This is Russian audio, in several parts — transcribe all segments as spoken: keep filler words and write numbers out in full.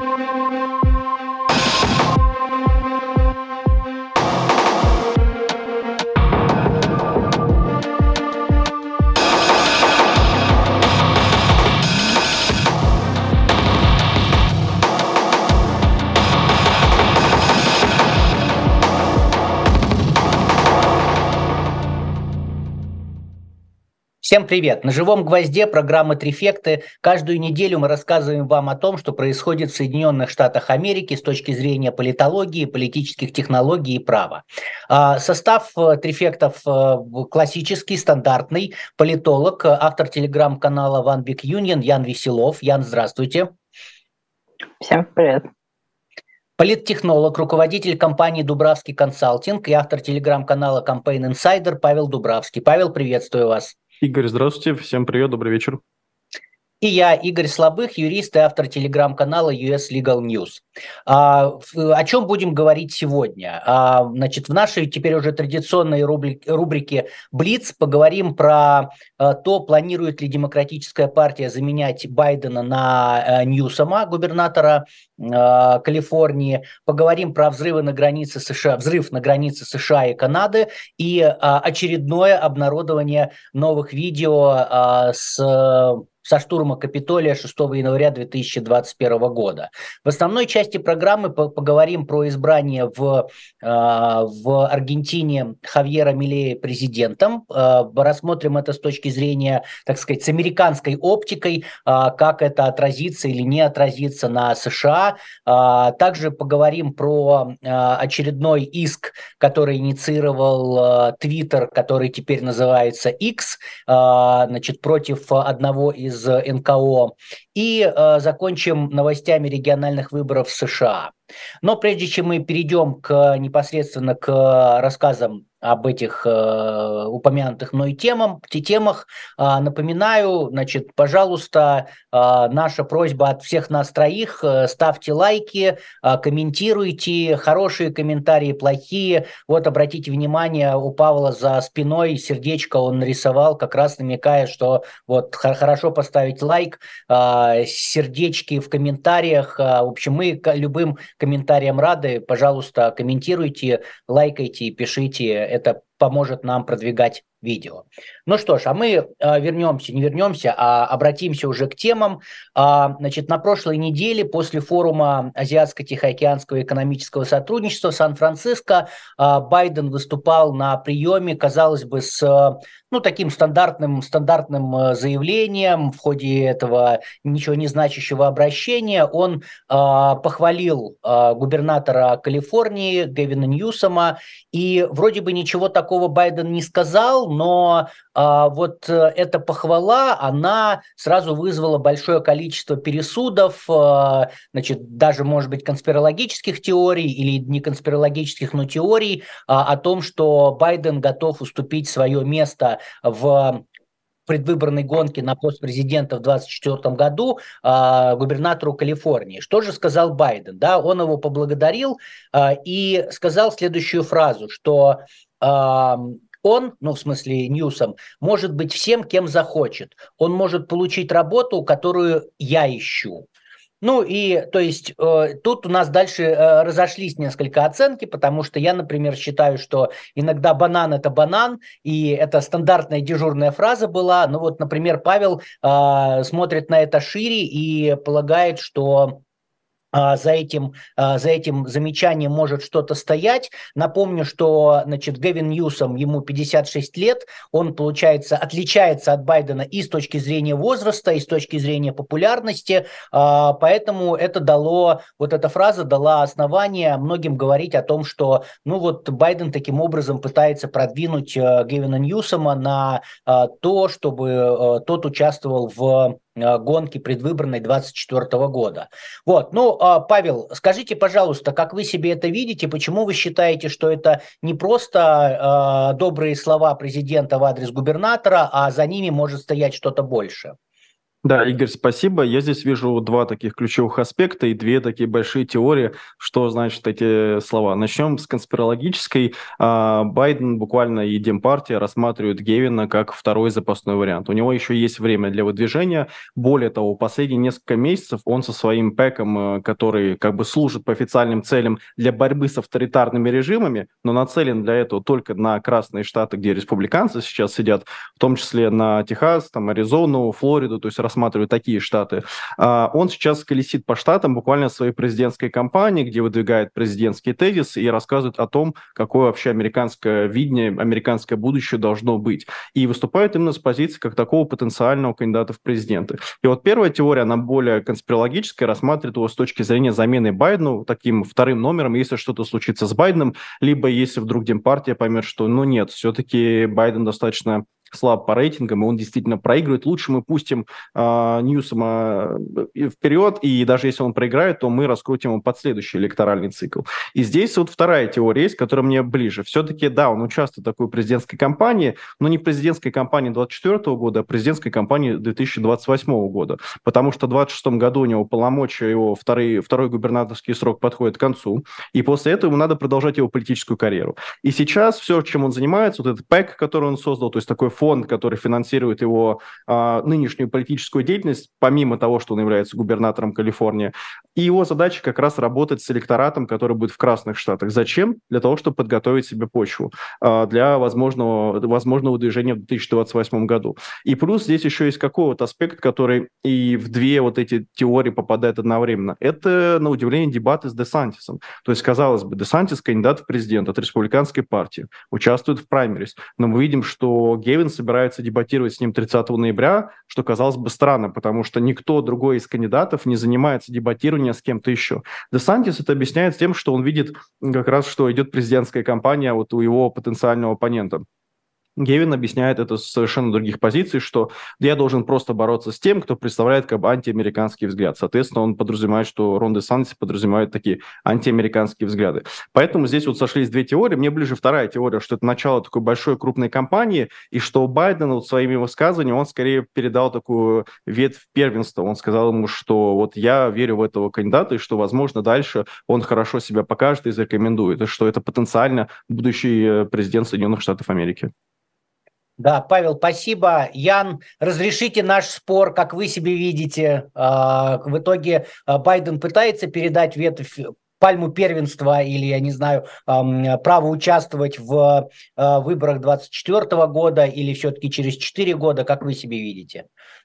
Всем привет! На «Живом гвозде» программа «Трифекты». Каждую неделю мы рассказываем вам о том, что происходит в Соединенных Штатах Америки с точки зрения политологии, политических технологий и права. Состав «Трифектов» классический, стандартный. Политолог, автор телеграм-канала One Big Union Ян Веселов. Ян, здравствуйте. Всем привет. Политтехнолог, руководитель компании «Дубравский консалтинг» и автор телеграм-канала Campaign Insider Павел Дубравский. Павел, приветствую вас. Игорь, здравствуйте, всем привет, добрый вечер. И я, Игорь Слабых, юрист и автор телеграм-канала ю эс Legal News. А, о чем будем говорить сегодня? А, значит, в нашей теперь уже традиционной рубрике, рубрике «Блиц» поговорим про а, то, планирует ли Демократическая партия заменять Байдена на а, Ньюсома, губернатора а, Калифорнии. Поговорим про взрывы на границе США, взрыв на границе США и Канады и а, очередное обнародование новых видео а, с... со штурма Капитолия шестого января две тысячи двадцать первого года. В основной части программы поговорим про избрание в, в Аргентине Хавьера Милея президентом. Рассмотрим это с точки зрения, так сказать, с американской оптикой, как это отразится или не отразится на США. Также поговорим про очередной иск, который инициировал Twitter, который теперь называется X, значит, против одного из эн ка о, и э, закончим новостями региональных выборов в США. Но прежде чем мы перейдем к, непосредственно к рассказам об этих э, упомянутых мной темам, темах, э, напоминаю, значит, пожалуйста, э, наша просьба от всех нас троих, э, ставьте лайки, э, комментируйте, хорошие комментарии, плохие. Вот обратите внимание, у Павла за спиной сердечко он нарисовал, как раз намекая, что вот хорошо поставить лайк, э, сердечки в комментариях. Э, в общем, мы любым комментариям рады. Пожалуйста, комментируйте, лайкайте и пишите. Это поможет нам продвигать видео. Ну что ж, а мы э, вернемся, не вернемся, а обратимся уже к темам. А, значит, на прошлой неделе после форума Азиатско-Тихоокеанского экономического сотрудничества в Сан-Франциско э, Байден выступал на приеме, казалось бы, с ну, таким стандартным, стандартным заявлением. В ходе этого ничего не значащего обращения он э, похвалил э, губернатора Калифорнии Гэвина Ньюсома, и вроде бы ничего такого Байден не сказал, но а, вот эта похвала, она сразу вызвала большое количество пересудов, а, значит, даже, может быть, конспирологических теорий или не конспирологических, но теорий а, о том, что Байден готов уступить свое место в предвыборной гонки на пост президента в двадцать четвёртом году э, губернатору Калифорнии. Что же сказал Байден? Да, он его поблагодарил э, и сказал следующую фразу, что э, он, ну в смысле Ньюсом, может быть всем, кем захочет. Он может получить работу, которую я ищу. Ну и, то есть, э, тут у нас дальше э, разошлись несколько оценки, потому что я, например, считаю, что иногда банан – это банан, и это стандартная дежурная фраза была. Ну вот, например, Павел э, смотрит на это шире и полагает, что за этим, за этим замечанием может что-то стоять. Напомню, что, значит, Гэвин Ньюсом, ему пятьдесят шесть лет, он, получается, отличается от Байдена и с точки зрения возраста, и с точки зрения популярности, поэтому это дало, вот эта фраза дала основание многим говорить о том, что, ну вот, Байден таким образом пытается продвинуть Гэвина Ньюсома на то, чтобы тот участвовал в гонки предвыборной двадцать четвёртого года. Вот, ну, Павел, скажите, пожалуйста, как вы себе это видите, почему вы считаете, что это не просто э, добрые слова президента в адрес губернатора, а за ними может стоять что-то больше? Да, Игорь, спасибо. Я здесь вижу два таких ключевых аспекта и две такие большие теории, что значат эти слова. Начнем с конспирологической. А, Байден буквально и Демпартия рассматривают Гевина как второй запасной вариант. У него еще есть время для выдвижения. Более того, последние несколько месяцев он со своим ПЭКом, э, который как бы служит по официальным целям для борьбы с авторитарными режимами, но нацелен для этого только на красные штаты, где республиканцы сейчас сидят, в том числе на Техас, там, Аризону, Флориду, то есть рассматривают такие штаты. А, Он сейчас колесит по штатам буквально в своей президентской кампании, где выдвигает президентские тезисы и рассказывает о том, какое вообще американское видение, американское будущее должно быть. И выступает именно с позиции как такого потенциального кандидата в президенты. И вот первая теория, она более конспирологическая, рассматривает его с точки зрения замены Байдену таким вторым номером, если что-то случится с Байденом, либо если вдруг Демпартия поймет, что ну нет, все-таки Байден достаточно слаб по рейтингам, и он действительно проигрывает. Лучше мы пустим э, Ньюсома вперед, и даже если он проиграет, то мы раскрутим его под следующий электоральный цикл. И здесь вот вторая теория есть, которая мне ближе. Все-таки, да, он участвует в такой президентской кампании, но не президентской кампании двадцать четвёртого года, а президентской кампании две тысячи двадцать восьмого года, потому что в двадцать шестом году у него полномочия, его второй, второй губернаторский срок подходит к концу, и после этого ему надо продолжать его политическую карьеру. И сейчас все, чем он занимается, вот этот ПЭК, который он создал, то есть такой фонд, который финансирует его а, нынешнюю политическую деятельность, помимо того, что он является губернатором Калифорнии. И его задача как раз работать с электоратом, который будет в красных штатах. Зачем? Для того, чтобы подготовить себе почву а, для возможного, возможного движения в две тысячи двадцать восьмом году. И плюс здесь еще есть какой-то аспект, который и в две вот эти теории попадает одновременно. Это, на удивление, дебаты с Десантисом. То есть, казалось бы, Десантис кандидат в президент от республиканской партии, участвует в праймерис, но мы видим, что Гевин собирается дебатировать с ним тридцатого ноября, что казалось бы странно, потому что никто другой из кандидатов не занимается дебатированием с кем-то еще. Десантис это объясняет тем, что он видит как раз, что идет президентская кампания вот у его потенциального оппонента. Гевин объясняет это с совершенно других позиций, что я должен просто бороться с тем, кто представляет как бы антиамериканский взгляд. Соответственно, он подразумевает, что Рон Десантис подразумевает такие антиамериканские взгляды. Поэтому здесь вот сошлись две теории. Мне ближе вторая теория, что это начало такой большой крупной кампании, и что Байден вот своими высказываниями, он скорее передал такую ветвь первенства. Он сказал ему, что вот я верю в этого кандидата, и что, возможно, дальше он хорошо себя покажет и зарекомендует, и что это потенциально будущий президент Соединенных Штатов Америки. Да, Павел, спасибо. Ян, разрешите наш спор, как вы себе видите. В итоге Байден пытается передать ветвь, пальму первенства или, я не знаю, право участвовать в выборах двадцать четвёртого года или все-таки через четыре года, как вы себе видите?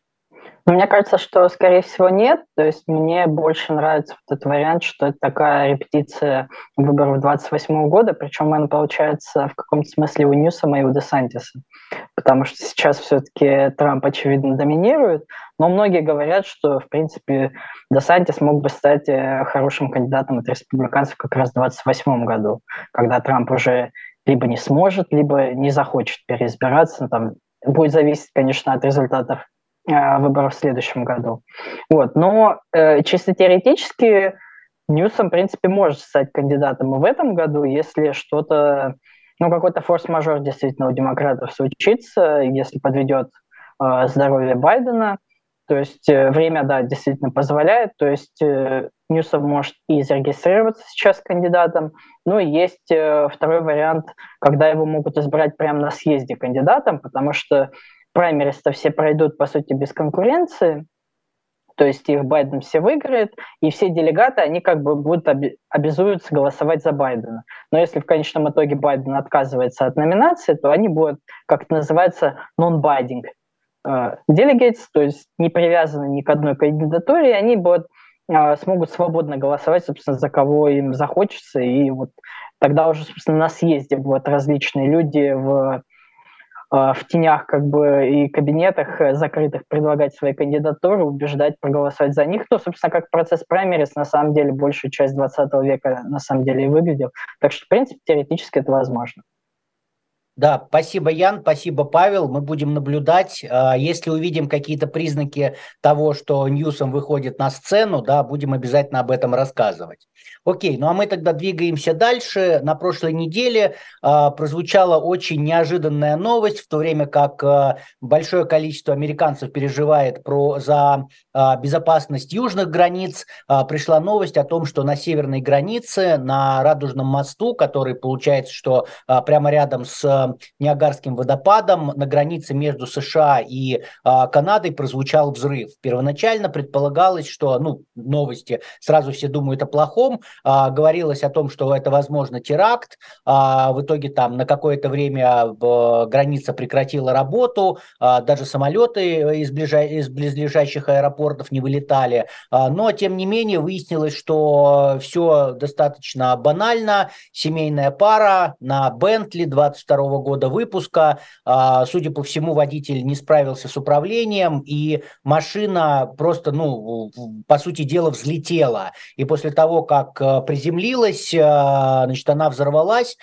Мне кажется, что, скорее всего, нет. То есть мне больше нравится вот этот вариант, что это такая репетиция выборов двадцать восьмого года, причем она получается в каком-то смысле у Ньюсома и у Десантиса, потому что сейчас все-таки Трамп, очевидно, доминирует, но многие говорят, что, в принципе, Десантис мог бы стать хорошим кандидатом от республиканцев как раз в двадцать восьмом году, когда Трамп уже либо не сможет, либо не захочет переизбираться. Там будет зависеть, конечно, от результатов выборов в следующем году. Вот. Но э, чисто теоретически Ньюсом, в принципе, может стать кандидатом и в этом году, если что-то, ну, какой-то форс-мажор действительно у демократов случится, если подведет э, здоровье Байдена. То есть э, время, да, действительно позволяет. То есть э, Ньюсом может и зарегистрироваться сейчас кандидатом. Ну и есть э, второй вариант, когда его могут избрать прямо на съезде кандидатом, потому что праймерис-то все пройдут, по сути, без конкуренции, то есть их Байден все выиграет, и все делегаты, они как бы будут оби- обязуются голосовать за Байдена. Но если в конечном итоге Байден отказывается от номинации, то они будут, как это называется, non-binding uh, delegates, то есть не привязаны ни к одной кандидатуре, и они будут, uh, смогут свободно голосовать, собственно, за кого им захочется, и вот тогда уже, собственно, на съезде будут различные люди в в тенях как бы и кабинетах закрытых предлагать свои кандидатуры, убеждать проголосовать за них. Ну, собственно, как процесс праймерис на самом деле большую часть двадцатого века на самом деле и выглядел. Так что, в принципе, теоретически это возможно. Да, спасибо, Ян, спасибо, Павел. Мы будем наблюдать. Если увидим какие-то признаки того, что Ньюсом выходит на сцену, да, будем обязательно об этом рассказывать. Окей, ну а мы тогда двигаемся дальше. На прошлой неделе а, прозвучала очень неожиданная новость, в то время как а, большое количество американцев переживает про, за а, безопасность южных границ. А, пришла новость о том, что на северной границе, на Радужном мосту, который получается, что а, прямо рядом с Ниагарским водопадом, на границе между США и а, Канадой прозвучал взрыв. Первоначально предполагалось, что, ну, новости, сразу все думают о плохом, а, говорилось о том, что это, возможно, теракт, а, в итоге там на какое-то время а, граница прекратила работу, а, даже самолеты из, ближа... из близлежащих аэропортов не вылетали, а, но, тем не менее, выяснилось, что все достаточно банально, семейная пара на Бентли двадцать второго года выпуска. Судя по всему, водитель не справился с управлением, и машина просто, ну, по сути дела, взлетела. И после того, как приземлилась, значит, она взорвалась,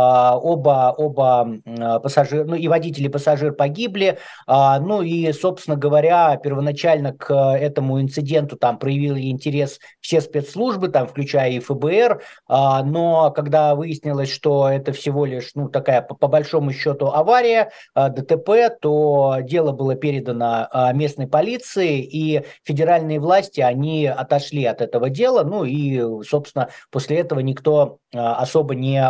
оба, оба пассажира, ну, и водитель, и пассажир погибли. Ну, и, собственно говоря, первоначально к этому инциденту там проявили интерес все спецслужбы, там, включая и эф бэ эр, но когда выяснилось, что это всего лишь, ну, такая, по, по большому счету, авария, дэ тэ пэ, то дело было передано местной полиции, и федеральные власти, они отошли от этого дела, ну, и, собственно, после этого никто особо не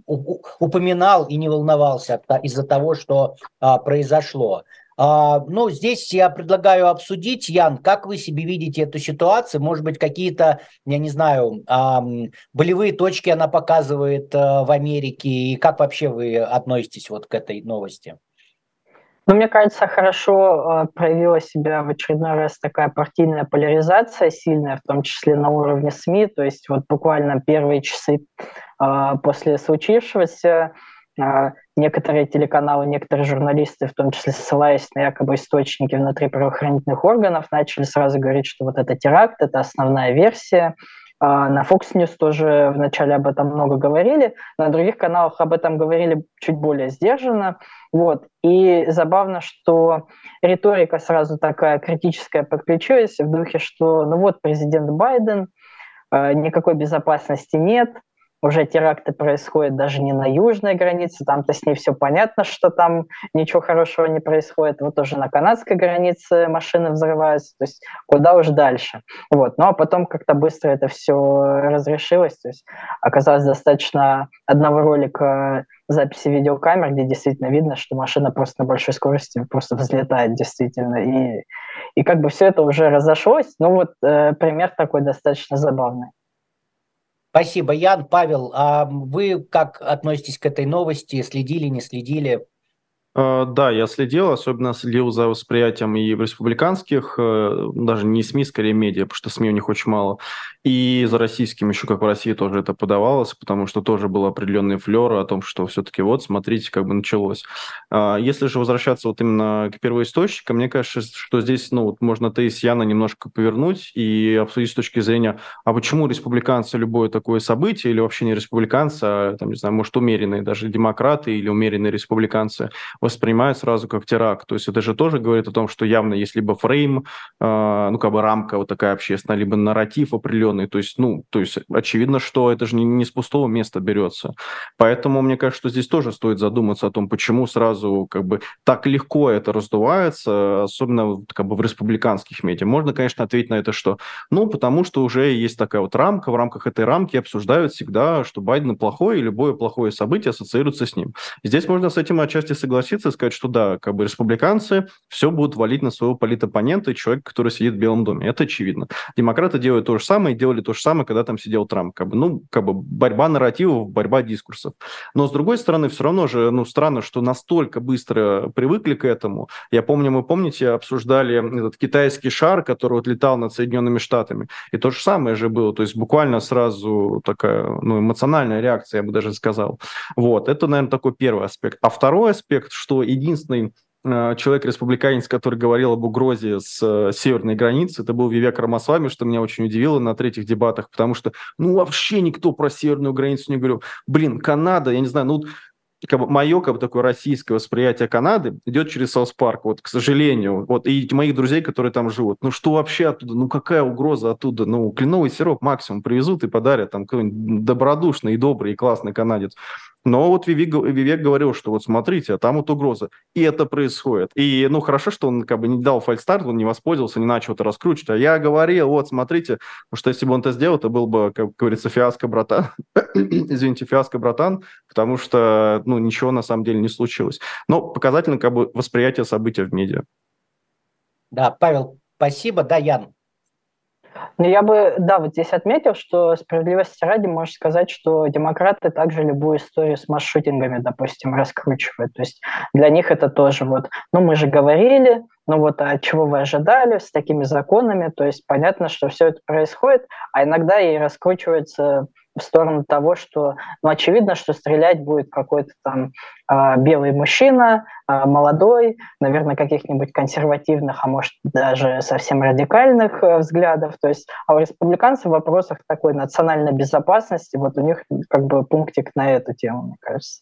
упоминал и не волновался из-за того, что произошло. Uh, ну, здесь я предлагаю обсудить, Ян, как вы себе видите эту ситуацию, может быть, какие-то, я не знаю, uh, болевые точки она показывает uh, в Америке, и как вообще вы относитесь вот к этой новости? Ну, мне кажется, хорошо э, проявила себя в очередной раз такая партийная поляризация сильная, в том числе на уровне СМИ, то есть вот буквально первые часы э, после случившегося некоторые телеканалы, некоторые журналисты, в том числе ссылаясь на якобы источники внутри правоохранительных органов, начали сразу говорить, что вот это теракт, это основная версия. На Fox News тоже вначале об этом много говорили, на других каналах об этом говорили чуть более сдержанно. Вот. И забавно, что риторика сразу такая критическая подключилась в духе, что ну вот президент Байден, никакой безопасности нет, уже теракты происходят даже не на южной границе, там-то с ней все понятно, что там ничего хорошего не происходит. Вот уже на канадской границе машины взрываются, то есть куда уж дальше. Вот. Ну а потом как-то быстро это все разрешилось, то есть оказалось достаточно одного ролика записи видеокамер, где действительно видно, что машина просто на большой скорости просто взлетает действительно. И, и как бы все это уже разошлось. Ну вот э, пример такой достаточно забавный. Спасибо, Ян. Павел, а вы как относитесь к этой новости? Следили, не следили? Да, я следил, особенно следил за восприятием и в республиканских, даже не СМИ, скорее медиа, потому что СМИ у них очень мало, и за российским еще, как в России тоже это подавалось, потому что тоже был определенный флер о том, что все-таки вот, смотрите, как бы началось. Если же возвращаться вот именно к первоисточникам, мне кажется, что здесь, ну, вот можно тезис Яна немножко повернуть и обсудить с точки зрения, а почему республиканцы любое такое событие, или вообще не республиканцы, а, там, не знаю, может, умеренные даже демократы или умеренные республиканцы, воспринимают сразу как теракт. То есть это же тоже говорит о том, что явно есть либо фрейм, э, ну, как бы рамка вот такая общественная, либо нарратив определенный. То есть, ну, то есть очевидно, что это же не, не с пустого места берется. Поэтому мне кажется, что здесь тоже стоит задуматься о том, почему сразу как бы так легко это раздувается, особенно как бы в республиканских медиа. Можно, конечно, ответить на это, что, ну, потому что уже есть такая вот рамка, в рамках этой рамки обсуждают всегда, что Байден плохой, и любое плохое событие ассоциируется с ним. Здесь можно с этим отчасти согласиться, и сказать, что да, как бы республиканцы все будут валить на своего политоппонента, человека, который сидит в Белом доме. Это очевидно. Демократы делают то же самое, и делали то же самое, когда там сидел Трамп. Как бы, ну, как бы борьба нарративов, борьба дискурсов. Но, с другой стороны, все равно же, ну, странно, что настолько быстро привыкли к этому. Я помню, мы, помните, обсуждали этот китайский шар, который вот летал над Соединенными Штатами. И то же самое же было. То есть буквально сразу такая, ну, эмоциональная реакция, я бы даже сказал. Вот. Это, наверное, такой первый аспект. А второй аспект, что единственный э, человек-республиканец, который говорил об угрозе с э, северной границы, это был Вивек Рамасвами, что меня очень удивило на третьих дебатах, потому что, ну, вообще никто про северную границу не говорил. Блин, Канада, я не знаю, ну, как бы мое как бы такое российское восприятие Канады идет через Саус Парк, вот, к сожалению, вот, и моих друзей, которые там живут. Ну, что вообще оттуда? Ну, какая угроза оттуда? Ну, кленовый сироп максимум привезут и подарят там какой-нибудь добродушный и добрый и классный канадец. Но вот Вивек, Вивек говорил, что вот смотрите, а там вот угроза. И это происходит. И, ну, хорошо, что он как бы не дал фальстарт, он не воспользовался, не начал это раскручивать. А я говорил, вот, смотрите, потому что если бы он это сделал, это был бы, как говорится, фиаско, братан. Извините, фиаско, братан, потому что, ну, ничего на самом деле не случилось. Но показательно как бы восприятие события в медиа. Да, Павел, спасибо. Да, Ян. Ну, я бы, да, вот здесь отметил, что справедливости ради можно сказать, что демократы также любую историю с масс-шутингами, допустим, раскручивают. То есть для них это тоже вот, ну, мы же говорили, ну вот, а чего вы ожидали с такими законами? То есть понятно, что все это происходит, а иногда и раскручивается в сторону того, что, ну, очевидно, что стрелять будет какой-то там э, белый мужчина, э, молодой, наверное, каких-нибудь консервативных, а может даже совсем радикальных э, взглядов. То есть, а у республиканцев в вопросах такой национальной безопасности, вот у них как бы пунктик на эту тему, мне кажется.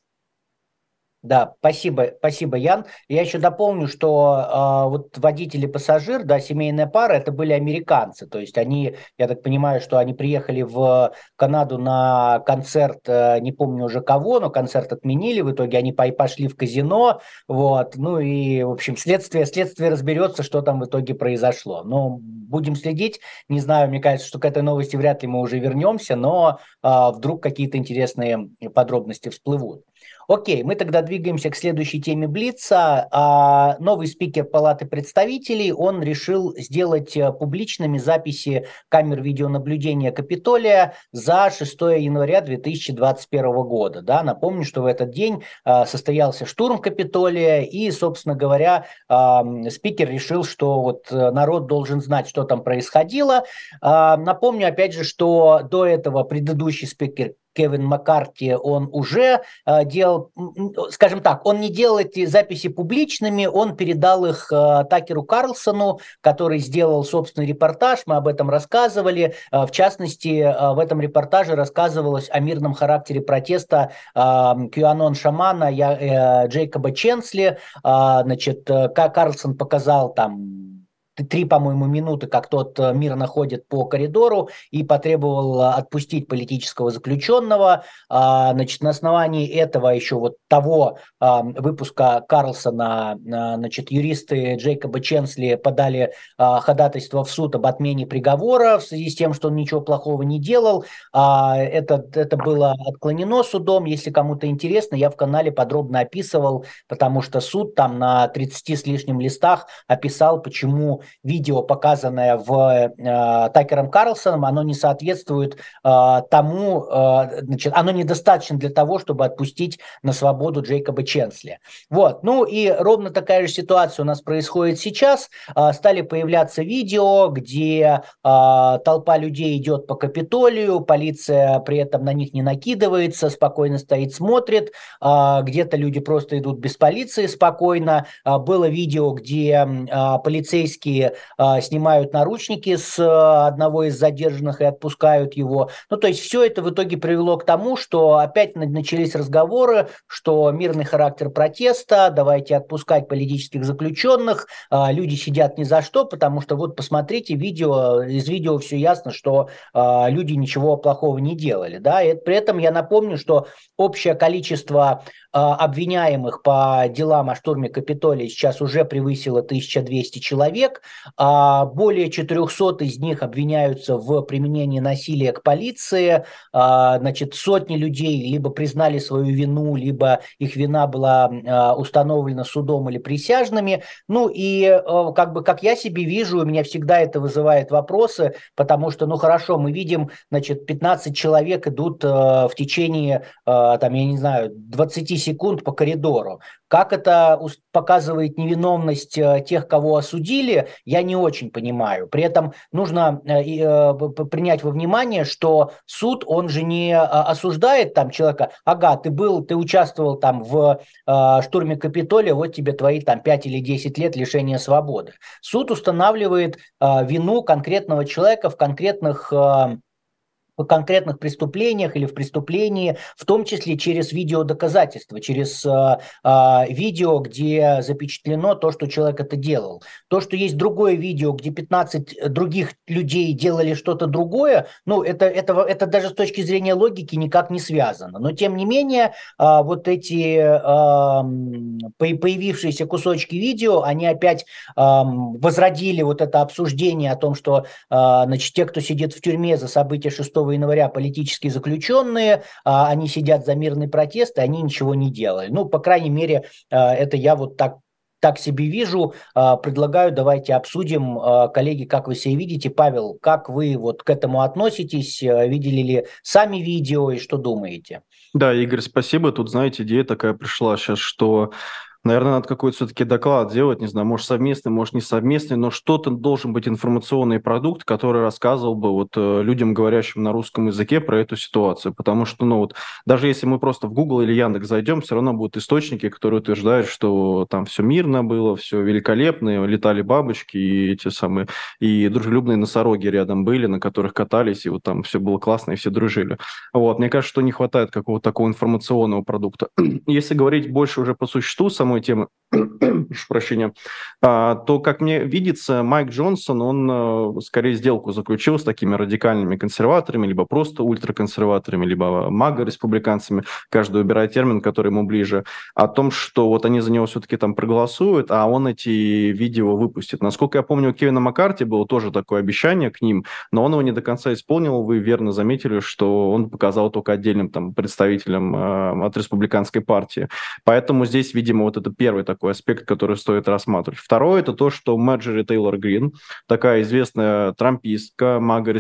Да, спасибо, спасибо, Ян. Я еще дополню, что э, вот водитель и пассажир, да, семейная пара, это были американцы. То есть они, я так понимаю, что они приехали в Канаду на концерт, э, не помню уже кого, но концерт отменили. В итоге они пошли в казино, вот. Ну и, в общем, следствие, следствие разберется, что там в итоге произошло. Но будем следить. Не знаю, мне кажется, что к этой новости вряд ли мы уже вернемся, но э, вдруг какие-то интересные подробности всплывут. Окей, мы тогда двигаемся к следующей теме Блица. А, новый спикер Палаты представителей, он решил сделать публичными записи камер видеонаблюдения Капитолия за шестое января две тысячи двадцать первого года. Да, напомню, что в этот день а, состоялся штурм Капитолия, и, собственно говоря, а, спикер решил, что вот народ должен знать, что там происходило. А, напомню, опять же, что до этого предыдущий спикер Кевин Маккарти, он уже э, делал, скажем так, он не делал эти записи публичными, он передал их э, Такеру Карлсону, который сделал собственный репортаж, мы об этом рассказывали. Э, в частности, э, в этом репортаже рассказывалось о мирном характере протеста э, QAnon-шамана я, э, Джейкоба Ченсли. Э, значит, э, Карлсон показал там три, по-моему, минуты, как тот мирно ходит по коридору и потребовал отпустить политического заключенного. Значит, на основании этого еще вот того выпуска Карлсона, значит, юристы Джейкоба Ченсли подали ходатайство в суд об отмене приговора в связи с тем, что он ничего плохого не делал. Это, это было отклонено судом. Если кому-то интересно, я в канале подробно описывал, потому что суд там на тридцати с лишним листах описал, почему видео, показанное в э, Такером Карлсоном, оно не соответствует э, тому, э, значит, оно недостаточно для того, чтобы отпустить на свободу Джейкоба Ченсли. Вот, ну и ровно такая же ситуация у нас происходит сейчас. Э, стали появляться видео, где э, толпа людей идет по Капитолию, полиция при этом на них не накидывается, спокойно стоит, смотрит. Э, где-то люди просто идут без полиции спокойно. Э, было видео, где э, полицейские снимают наручники с одного из задержанных и отпускают его. Ну, то есть все это в итоге привело к тому, что опять начались разговоры, что мирный характер протеста, давайте отпускать политических заключенных, люди сидят ни за что, потому что вот посмотрите видео, из видео все ясно, что люди ничего плохого не делали. Да? И при этом я напомню, что общее количество обвиняемых по делам о штурме Капитолия сейчас уже превысило тысячу двести человек. Более четырехсот из них обвиняются в применении насилия к полиции. Значит, сотни людей либо признали свою вину, либо их вина была установлена судом или присяжными. Ну и как бы, как я себе вижу, у меня всегда это вызывает вопросы, потому что, ну хорошо, мы видим, значит, пятнадцать человек идут в течение, там, я не знаю, двадцати секунд по коридору. Как это показывает невиновность тех, кого осудили, я не очень понимаю. При этом нужно принять во внимание, что суд, он же не осуждает там человека, ага, ты был, ты участвовал там в штурме Капитолия, вот тебе твои там пять или десять лет лишения свободы. Суд устанавливает вину конкретного человека в конкретных в конкретных преступлениях или в преступлении, в том числе через видеодоказательства, через э, э, видео, где запечатлено то, что человек это делал. То, что есть другое видео, где пятнадцать других людей делали что-то другое, ну, это, это, это даже с точки зрения логики никак не связано. Но, тем не менее, э, вот эти э, появившиеся кусочки видео, они опять э, возродили вот это обсуждение о том, что э, значит, те, кто сидит в тюрьме за события шестого января, политические заключенные, они сидят за мирный протест, и они ничего не делали. Ну, по крайней мере, это я вот так, так себе вижу. Предлагаю, давайте обсудим, коллеги, как вы себя видите. Павел, как вы вот к этому относитесь? Видели ли сами видео и что думаете? Да, Игорь, спасибо. Тут, знаете, идея такая пришла сейчас, что наверное, надо какой-то все-таки доклад делать, не знаю, может совместный, может не совместный, но что-то должен быть информационный продукт, который рассказывал бы вот людям, говорящим на русском языке, про эту ситуацию. Потому что, ну вот, даже если мы просто в Google или Яндекс зайдем, все равно будут источники, которые утверждают, что там все мирно было, все великолепно, летали бабочки и эти самые, и дружелюбные носороги рядом были, на которых катались, и вот там все было классно, и все дружили. Вот, мне кажется, что не хватает какого-то такого информационного продукта. Если говорить больше уже по существу, сам темы, прошу прощения, то, как мне видится, Майк Джонсон, он скорее сделку заключил с такими радикальными консерваторами, либо просто ультраконсерваторами, либо мага-республиканцами, каждый выбирает термин, который ему ближе, о том, что вот они за него все-таки там проголосуют, а он эти видео выпустит. Насколько я помню, у Кевина Маккарти было тоже такое обещание к ним, но он его не до конца исполнил. Вы верно заметили, что он показал только отдельным там представителям э, от республиканской партии. Поэтому здесь, видимо, вот это первый такой аспект, который стоит рассматривать. Второй – это то, что Марджори Тейлор Грин, такая известная трампистка,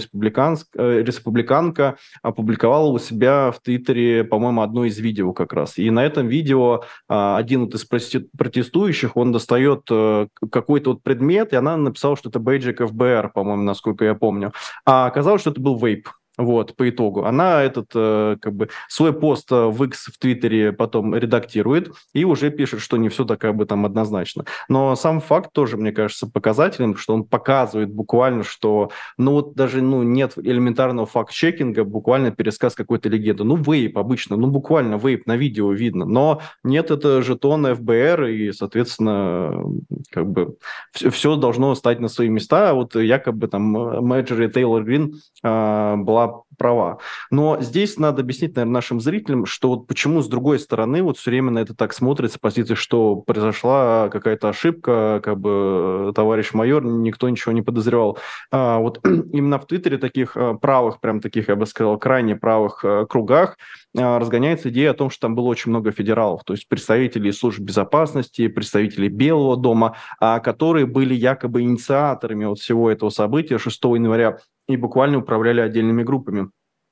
мага-республиканка, опубликовала у себя в Твиттере, по-моему, одно из видео как раз. И на этом видео один из протестующих, он достает какой-то вот предмет, и она написала, что это бейджик эф бэ эр, по-моему, насколько я помню. А оказалось, что это был вейп. Вот, по итогу. Она этот, э, как бы, свой пост в X в Твиттере потом редактирует и уже пишет, что не все так, как бы, там однозначно. Но сам факт тоже, мне кажется, показательным, что он показывает буквально, что, ну, вот даже, ну, нет элементарного факт-чекинга, буквально пересказ какой-то легенды. Ну, вейп обычно, ну, буквально вейп на видео видно, но нет, это жетон эф бэ эр, и, соответственно, как бы, все, все должно стать на свои места. Вот якобы там Марджори Тейлор Грин э, была права. Но здесь надо объяснить, наверное, нашим зрителям, что вот почему с другой стороны вот все время на это так смотрится, с позиции, что произошла какая-то ошибка, как бы товарищ майор, никто ничего не подозревал. А вот именно в Твиттере таких правых, прям таких, я бы сказал, крайне правых кругах разгоняется идея о том, что там было очень много федералов, то есть представителей служб безопасности, представителей Белого дома, которые были якобы инициаторами вот всего этого события шестого января и буквально управляли отдельными группами.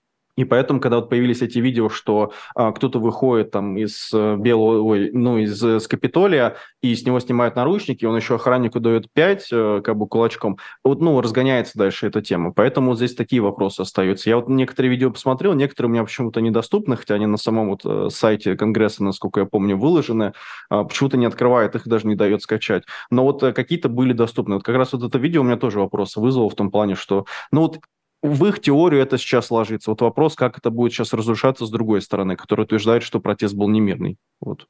И поэтому, когда вот появились эти видео, что а, кто-то выходит там из белого, ой, ну, из, из Капитолия, и с него снимают наручники, он еще охраннику дает пять, как бы кулачком, вот, ну, разгоняется дальше эта тема. Поэтому здесь такие вопросы остаются. Я вот некоторые видео посмотрел, некоторые у меня почему-то недоступны, хотя они на самом вот сайте Конгресса, насколько я помню, выложены, а, почему-то не открывает их, даже не дает скачать. Но вот какие-то были доступны. Вот как раз вот это видео у меня тоже вопросы вызвало в том плане, что, ну, вот в их теорию это сейчас ложится. Вот вопрос, как это будет сейчас разрушаться с другой стороны, которая утверждает, что протест был немирный. Вот.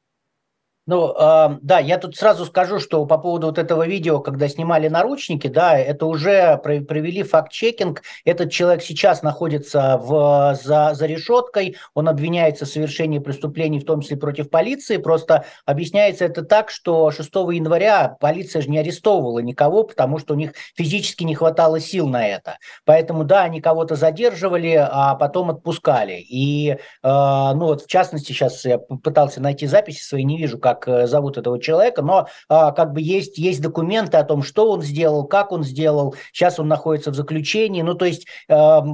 Ну, э, да, я тут сразу скажу, что по поводу вот этого видео, когда снимали наручники, да, это уже провели факт-чекинг. Этот человек сейчас находится в, за, за решеткой, он обвиняется в совершении преступлений, в том числе против полиции. Просто объясняется это так, что шестого января полиция же не арестовывала никого, потому что у них физически не хватало сил на это. Поэтому, да, они кого-то задерживали, а потом отпускали. И, э, ну вот, в частности, сейчас я пытался найти записи свои, не вижу, как зовут этого человека, но а, как бы есть, есть документы о том, что он сделал, как он сделал. Сейчас он находится в заключении. Ну, то есть э,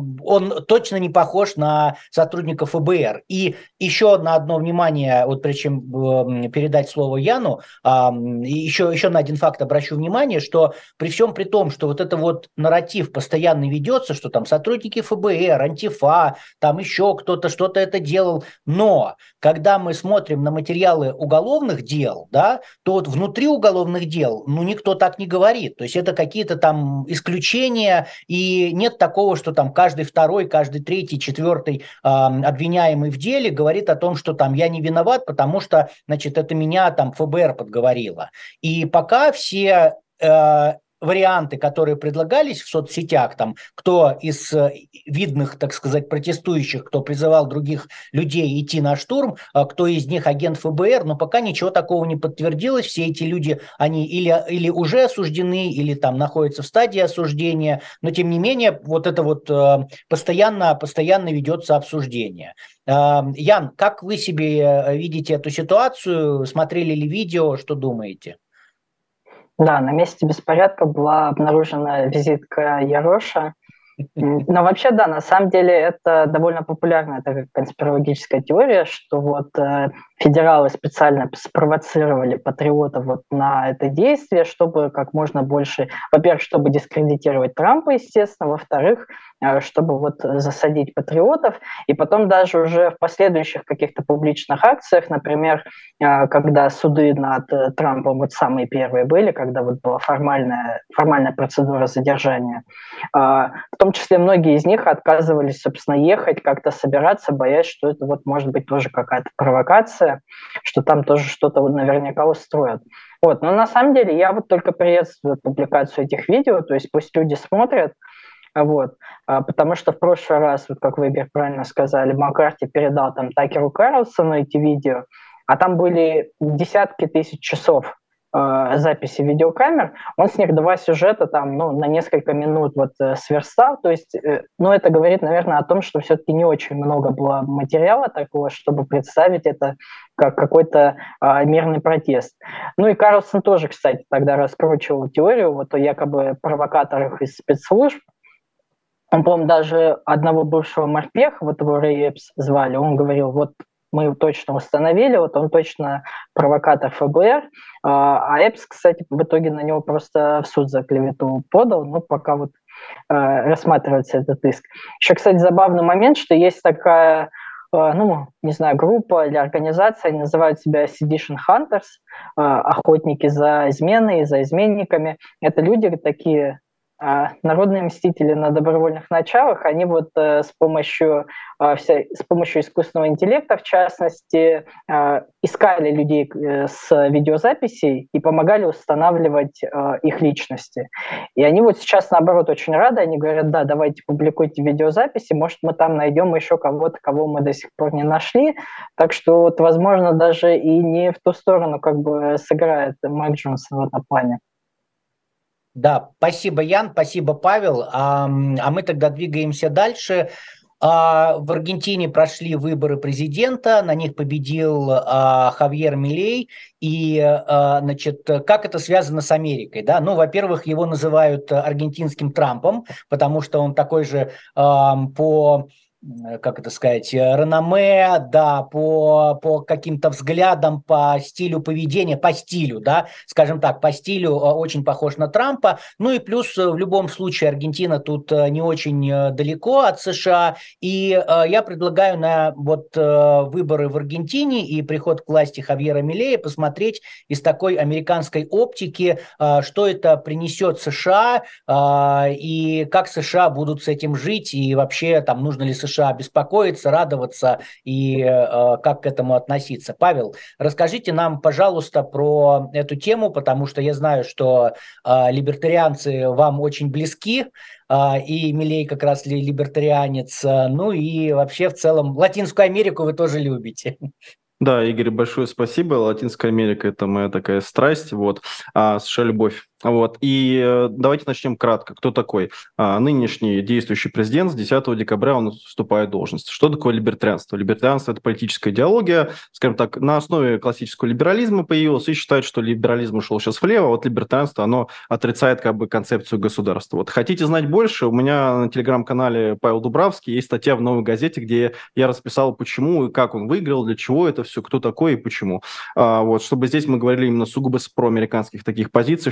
он точно не похож на сотрудников эф бэ эр. И еще на одно внимание, вот прежде чем э, передать слово Яну, э, еще, еще на один факт обращу внимание, что при всем при том, что вот это вот нарратив постоянно ведется, что там сотрудники эф бэ эр, Антифа, там еще кто-то что-то это делал, но когда мы смотрим на материалы уголовных уголовных дел, да, то вот внутри уголовных дел, ну, никто так не говорит. То есть это какие-то там исключения, и нет такого, что там каждый второй, каждый третий, четвертый э, обвиняемый в деле говорит о том, что там я не виноват, потому что, значит, это меня там эф бэ эр подговорило. И пока все э, варианты, которые предлагались в соцсетях, там, кто из э, видных, так сказать, протестующих, кто призывал других людей идти на штурм, а кто из них агент эф бэ эр, но пока ничего такого не подтвердилось. Все эти люди, они или, или уже осуждены, или там находятся в стадии осуждения, но тем не менее вот это вот э, постоянно, постоянно ведется обсуждение. Э, Ян, как вы себе видите эту ситуацию? Смотрели ли видео? Что думаете? Да, на месте беспорядка была обнаружена визитка Яроша. Но вообще, да, на самом деле это довольно популярная такая конспирологическая теория, что вот э, федералы специально спровоцировали патриотов вот на это действие, чтобы как можно больше, во-первых, чтобы дискредитировать Трампа, естественно, во-вторых, э, чтобы вот засадить патриотов, и потом даже уже в последующих каких-то публичных акциях, например, э, когда суды над э, Трампом вот самые первые были, когда вот была формальная, формальная процедура задержания, э, в том числе многие из них отказывались, собственно, ехать, как-то собираться, боясь, что это вот может быть тоже какая-то провокация, что там тоже что-то вот наверняка устроят. Вот. Но на самом деле я вот только приветствую публикацию этих видео, то есть пусть люди смотрят, вот, потому что в прошлый раз, вот как вы, Игорь, правильно сказали, Маккарти передал там Такеру Карлсону эти видео, а там были десятки тысяч часов записи видеокамер, он с них два сюжета там, ну, на несколько минут вот сверстал, то есть, ну, это говорит, наверное, о том, что все-таки не очень много было материала такого, чтобы представить это как какой-то а, мирный протест. Ну и Карлсон тоже, кстати, тогда раскручивал теорию вот о якобы провокаторах из спецслужб. Он, по-моему, даже одного бывшего морпеха, вот его Рэй Эпс звали, он говорил, вот мы точно установили, вот он точно провокатор эф бэ эр, а Эпс, кстати, в итоге на него просто в суд за клевету подал, ну, пока вот рассматривается этот иск. Еще, кстати, забавный момент, что есть такая, ну, не знаю, группа или организация, они называют себя Sedition Hunters, охотники за изменой, за изменниками. Это люди такие, народные мстители на добровольных началах, они вот э, с помощью э, вся, с помощью искусственного интеллекта, в частности, э, искали людей э, с видеозаписей и помогали устанавливать э, их личности. И они вот сейчас, наоборот, очень рады, они говорят, да, давайте публикуйте видеозаписи, может, мы там найдем еще кого-то, кого мы до сих пор не нашли. Так что, вот, возможно, даже и не в ту сторону как бы сыграет Майк Джонсон в этом плане. Да, спасибо, Ян, спасибо, Павел. А, а мы тогда двигаемся дальше. А, в Аргентине прошли выборы президента, на них победил а, Хавьер Милей. И, а, значит, как это связано с Америкой? Да? Ну, во-первых, его называют аргентинским Трампом, потому что он такой же а, по... как это сказать, реноме, да, по, по каким-то взглядам, по стилю поведения, по стилю, да, скажем так, по стилю очень похож на Трампа. Ну и плюс в любом случае Аргентина тут не очень далеко от США. И я предлагаю на вот выборы в Аргентине и приход к власти Хавьера Милея посмотреть из такой американской оптики, что это принесет США и как США будут с этим жить, и вообще там нужно ли США беспокоиться, радоваться и э, как к этому относиться. Павел, расскажите нам, пожалуйста, про эту тему, потому что я знаю, что э, либертарианцы вам очень близки, э, и Милей как раз ли либертарианец, э, ну и вообще в целом Латинскую Америку вы тоже любите. Да, Игорь, большое спасибо. Латинская Америка – это моя такая страсть, вот, а США – любовь. Вот. И э, давайте начнем кратко. Кто такой? А, нынешний действующий президент, с десятого декабря он вступает в должность. Что такое либертарианство? Либертарианство – это политическая идеология, скажем так, на основе классического либерализма появилась, и считает, что либерализм ушел сейчас влево, а вот либертарианство, оно отрицает как бы концепцию государства. Вот хотите знать больше? У меня на телеграм-канале Павел Дубравский есть статья в «Новой газете», где я расписал, почему и как он выиграл, для чего это все, кто такой и почему. А, вот, чтобы здесь мы говорили именно сугубо с проамериканских таких позиций, что это для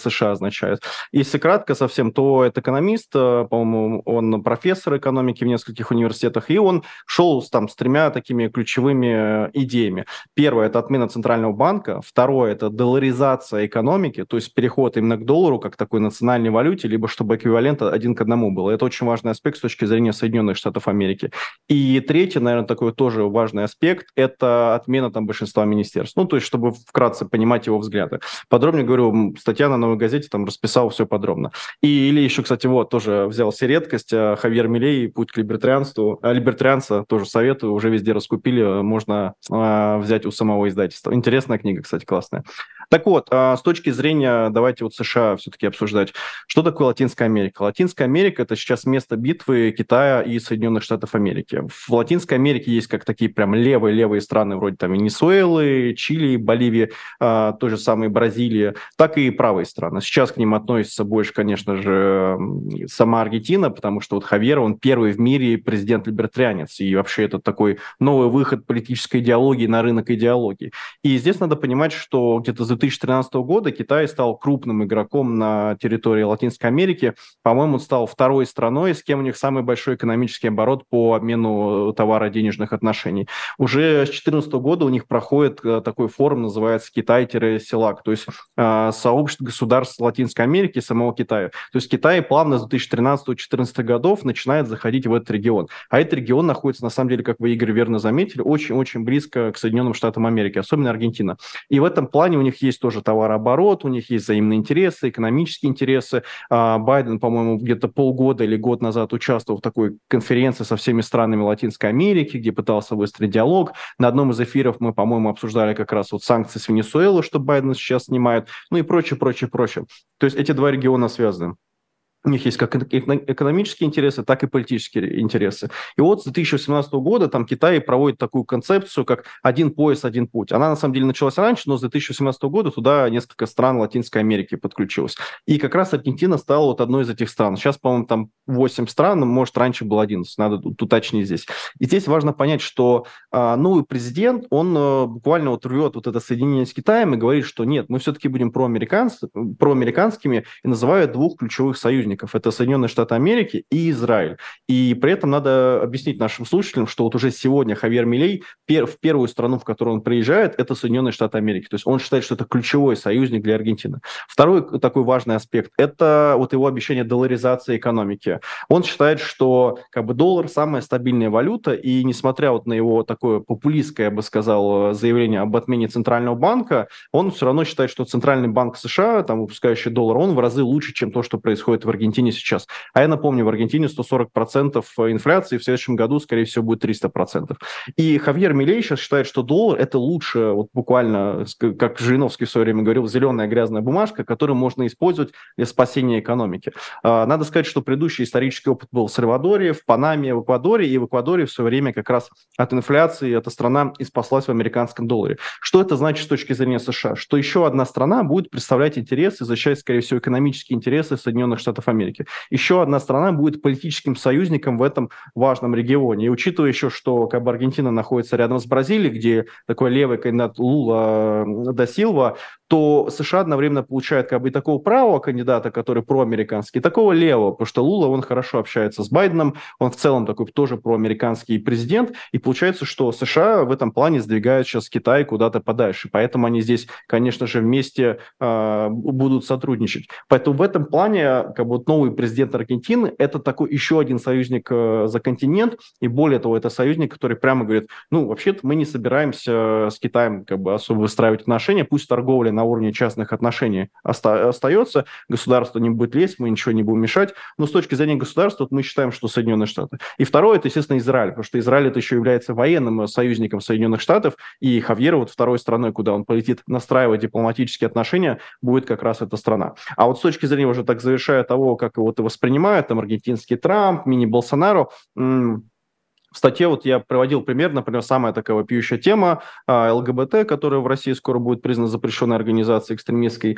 США означает. Если кратко совсем, то это экономист, по-моему, он профессор экономики в нескольких университетах, и он шел там с тремя такими ключевыми идеями. Первое – это отмена центрального банка. Второе – это долларизация экономики, то есть переход именно к доллару, как такой национальной валюте, либо чтобы эквивалент один к одному был. Это очень важный аспект с точки зрения Соединенных Штатов Америки. И третий, наверное, такой тоже важный аспект – это отмена там большинства министерств. Ну, то есть, чтобы вкратце понимать его взгляды. Подробнее говорю, статья на «Новой газете» там расписал все подробно. И или еще, кстати, вот, тоже взял себе редкость, Хавьер Милей «Путь к либертарианству». А либертарианца тоже советую, уже везде раскупили, можно а, взять у самого издательства. Интересная книга, кстати, классная. Так вот, а, с точки зрения, давайте вот США все-таки обсуждать, что такое Латинская Америка. Латинская Америка – это сейчас место битвы Китая и Соединенных Штатов Америки. В Латинской Америке есть как такие прям левые-левые страны, вроде там Венесуэлы, Чили, Боливии, а, той же самой Бразилии, так и правые страны. Сейчас к ним относится больше, конечно же, сама Аргентина, потому что вот Хавьер, он первый в мире президент-либертарианец, и вообще это такой новый выход политической идеологии на рынок идеологии. И здесь надо понимать, что где-то с две тысячи тринадцатого года Китай стал крупным игроком на территории Латинской Америки. По-моему, он стал второй страной, с кем у них самый большой экономический оборот по обмену товаро-денежных отношений. Уже с две тысячи четырнадцатого года у них проходит такой форум, называется Китай-СЕЛАК, то есть сообщество государств Латинской Америки и самого Китая. То есть Китай плавно с две тысячи тринадцатого — две тысячи четырнадцатого годов начинает заходить в этот регион. А этот регион находится, на самом деле, как вы, Игорь, верно заметили, очень-очень близко к Соединенным Штатам Америки, особенно Аргентина. И в этом плане у них есть тоже товарооборот, у них есть взаимные интересы, экономические интересы. Байден, по-моему, где-то полгода или год назад участвовал в такой конференции со всеми странами Латинской Америки, где пытался выстроить диалог. На одном из эфиров мы, по-моему, обсуждали как раз вот санкции с Венесуэлы, что Байден сейчас снимает, ну и прочее, прочее, прочее. То есть эти два региона связаны. У них есть как экономические интересы, так и политические интересы. И вот с две тысячи восемнадцатого года там Китай проводит такую концепцию, как «один пояс, один путь». Она на самом деле началась раньше, но с две тысячи восемнадцатого года туда несколько стран Латинской Америки подключилось. И как раз Аргентина стала вот одной из этих стран. Сейчас, по-моему, там восемь стран, может, раньше было одиннадцать, надо уточнить здесь. И здесь важно понять, что а, новый президент, он а, буквально вот рвет вот это соединение с Китаем и говорит, что нет, мы все-таки будем проамериканцы, проамериканскими, и называют двух ключевых союзников. Это Соединенные Штаты Америки и Израиль. И при этом надо объяснить нашим слушателям, что вот уже сегодня Хавьер Милей пер, в первую страну, в которую он приезжает, это Соединенные Штаты Америки. То есть он считает, что это ключевой союзник для Аргентины. Второй такой важный аспект – это вот его обещание долларизации экономики. Он считает, что как бы доллар – самая стабильная валюта, и несмотря вот на его такое популистское, я бы сказал, заявление об отмене Центрального банка, он все равно считает, что Центральный банк США, там, выпускающий доллар, он в разы лучше, чем то, что происходит в Аргентине. Аргентине сейчас. А я напомню, в Аргентине сто сорок процентов инфляции, в следующем году, скорее всего, будет триста процентов. И Хавьер Милей сейчас считает, что доллар – это лучше, вот буквально, как Жириновский в свое время говорил, зеленая грязная бумажка, которую можно использовать для спасения экономики. Надо сказать, что предыдущий исторический опыт был в Сальвадоре, в Панаме, в Эквадоре, и в Эквадоре в свое время как раз от инфляции эта страна и спаслась в американском долларе. Что это значит с точки зрения США? Что еще одна страна будет представлять интересы, защищать, скорее всего, экономические интересы Соединенных Штатов Америки. Еще одна страна будет политическим союзником в этом важном регионе. И учитывая еще, что как бы Аргентина находится рядом с Бразилией, где такой левый кандидат Лула да Силва, то США одновременно получают как бы и такого правого кандидата, который проамериканский, и такого левого, потому что Лула, он хорошо общается с Байденом, он в целом такой тоже проамериканский президент, и получается, что США в этом плане сдвигают сейчас Китай куда-то подальше, поэтому они здесь, конечно же, вместе э, будут сотрудничать. Поэтому в этом плане как бы вот новый президент Аргентины – это такой еще один союзник э, за континент, и более того, это союзник, который прямо говорит, ну, вообще-то мы не собираемся с Китаем как бы особо выстраивать отношения, пусть торговля на уровне частных отношений оста- остается, государство не будет лезть, мы ничего не будем мешать, но с точки зрения государства вот мы считаем, что Соединенные Штаты. И второе – это, естественно, Израиль, потому что Израиль это еще является военным союзником Соединенных Штатов, и Хавьер вот второй страной, куда он полетит настраивать дипломатические отношения, будет как раз эта страна. А вот с точки зрения уже так завершая того, как его это воспринимают, там аргентинский Трамп, мини-Болсонaro, м- в статье вот я приводил пример, например, самая такая вопиющая тема ЛГБТ, которая в России скоро будет признана запрещенной организацией экстремистской.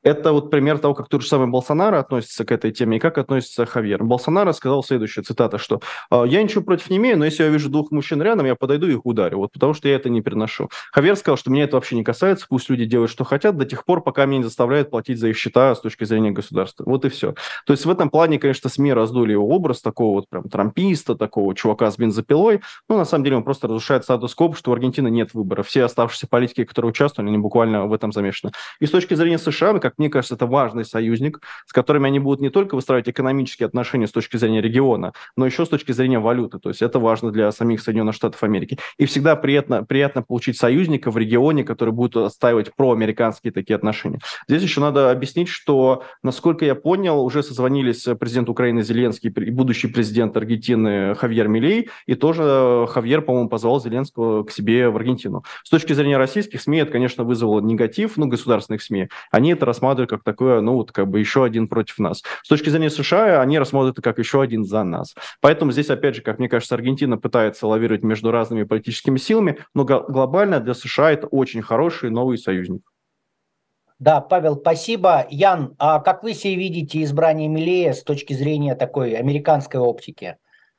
Это вот пример того, как тот же самый Болсонaro относится к этой теме и как относится Хавьер. Болсонaro сказал следующее, цитата, что «Я ничего против не имею, но если я вижу двух мужчин рядом, я подойду и их ударю, вот потому что я это не переношу». Хавьер сказал, что меня это вообще не касается, пусть люди делают, что хотят, до тех пор, пока меня не заставляют платить за их счета с точки зрения государства. Вот и все. То есть в этом плане, конечно, СМИ раздули его образ такого вот прям трамписта, такого чувака с бензопилой, но на самом деле он просто разрушает статус-кво, что в Аргентине нет выбора. Все оставшиеся политики, которые участвовали, они буквально в этом замешаны. И с точки зрения США, как мне кажется, это важный союзник, с которыми они будут не только выстраивать экономические отношения с точки зрения региона, но еще с точки зрения валюты. То есть это важно для самих Соединенных Штатов Америки. И всегда приятно, приятно получить союзника в регионе, который будет отстаивать проамериканские такие отношения. Здесь еще надо объяснить, что, насколько я понял, уже созвонились президент Украины Зеленский и будущий президент Аргентины Хавьер Милей, и тоже Хавьер, по-моему, позвал Зеленского к себе в Аргентину. С точки зрения российских СМИ это, конечно, вызвало негатив, ну, государственных СМИ. Они это рассматривают как такое, ну, вот как бы еще один против нас. С точки зрения США, они рассматривают это как еще один за нас. Поэтому здесь, опять же, как мне кажется, Аргентина пытается лавировать между разными политическими силами, но глобально для США это очень хороший новый союзник. Да, Павел, спасибо. Ян, а как вы себе видите избрание Милея с точки зрения такой американской оптики?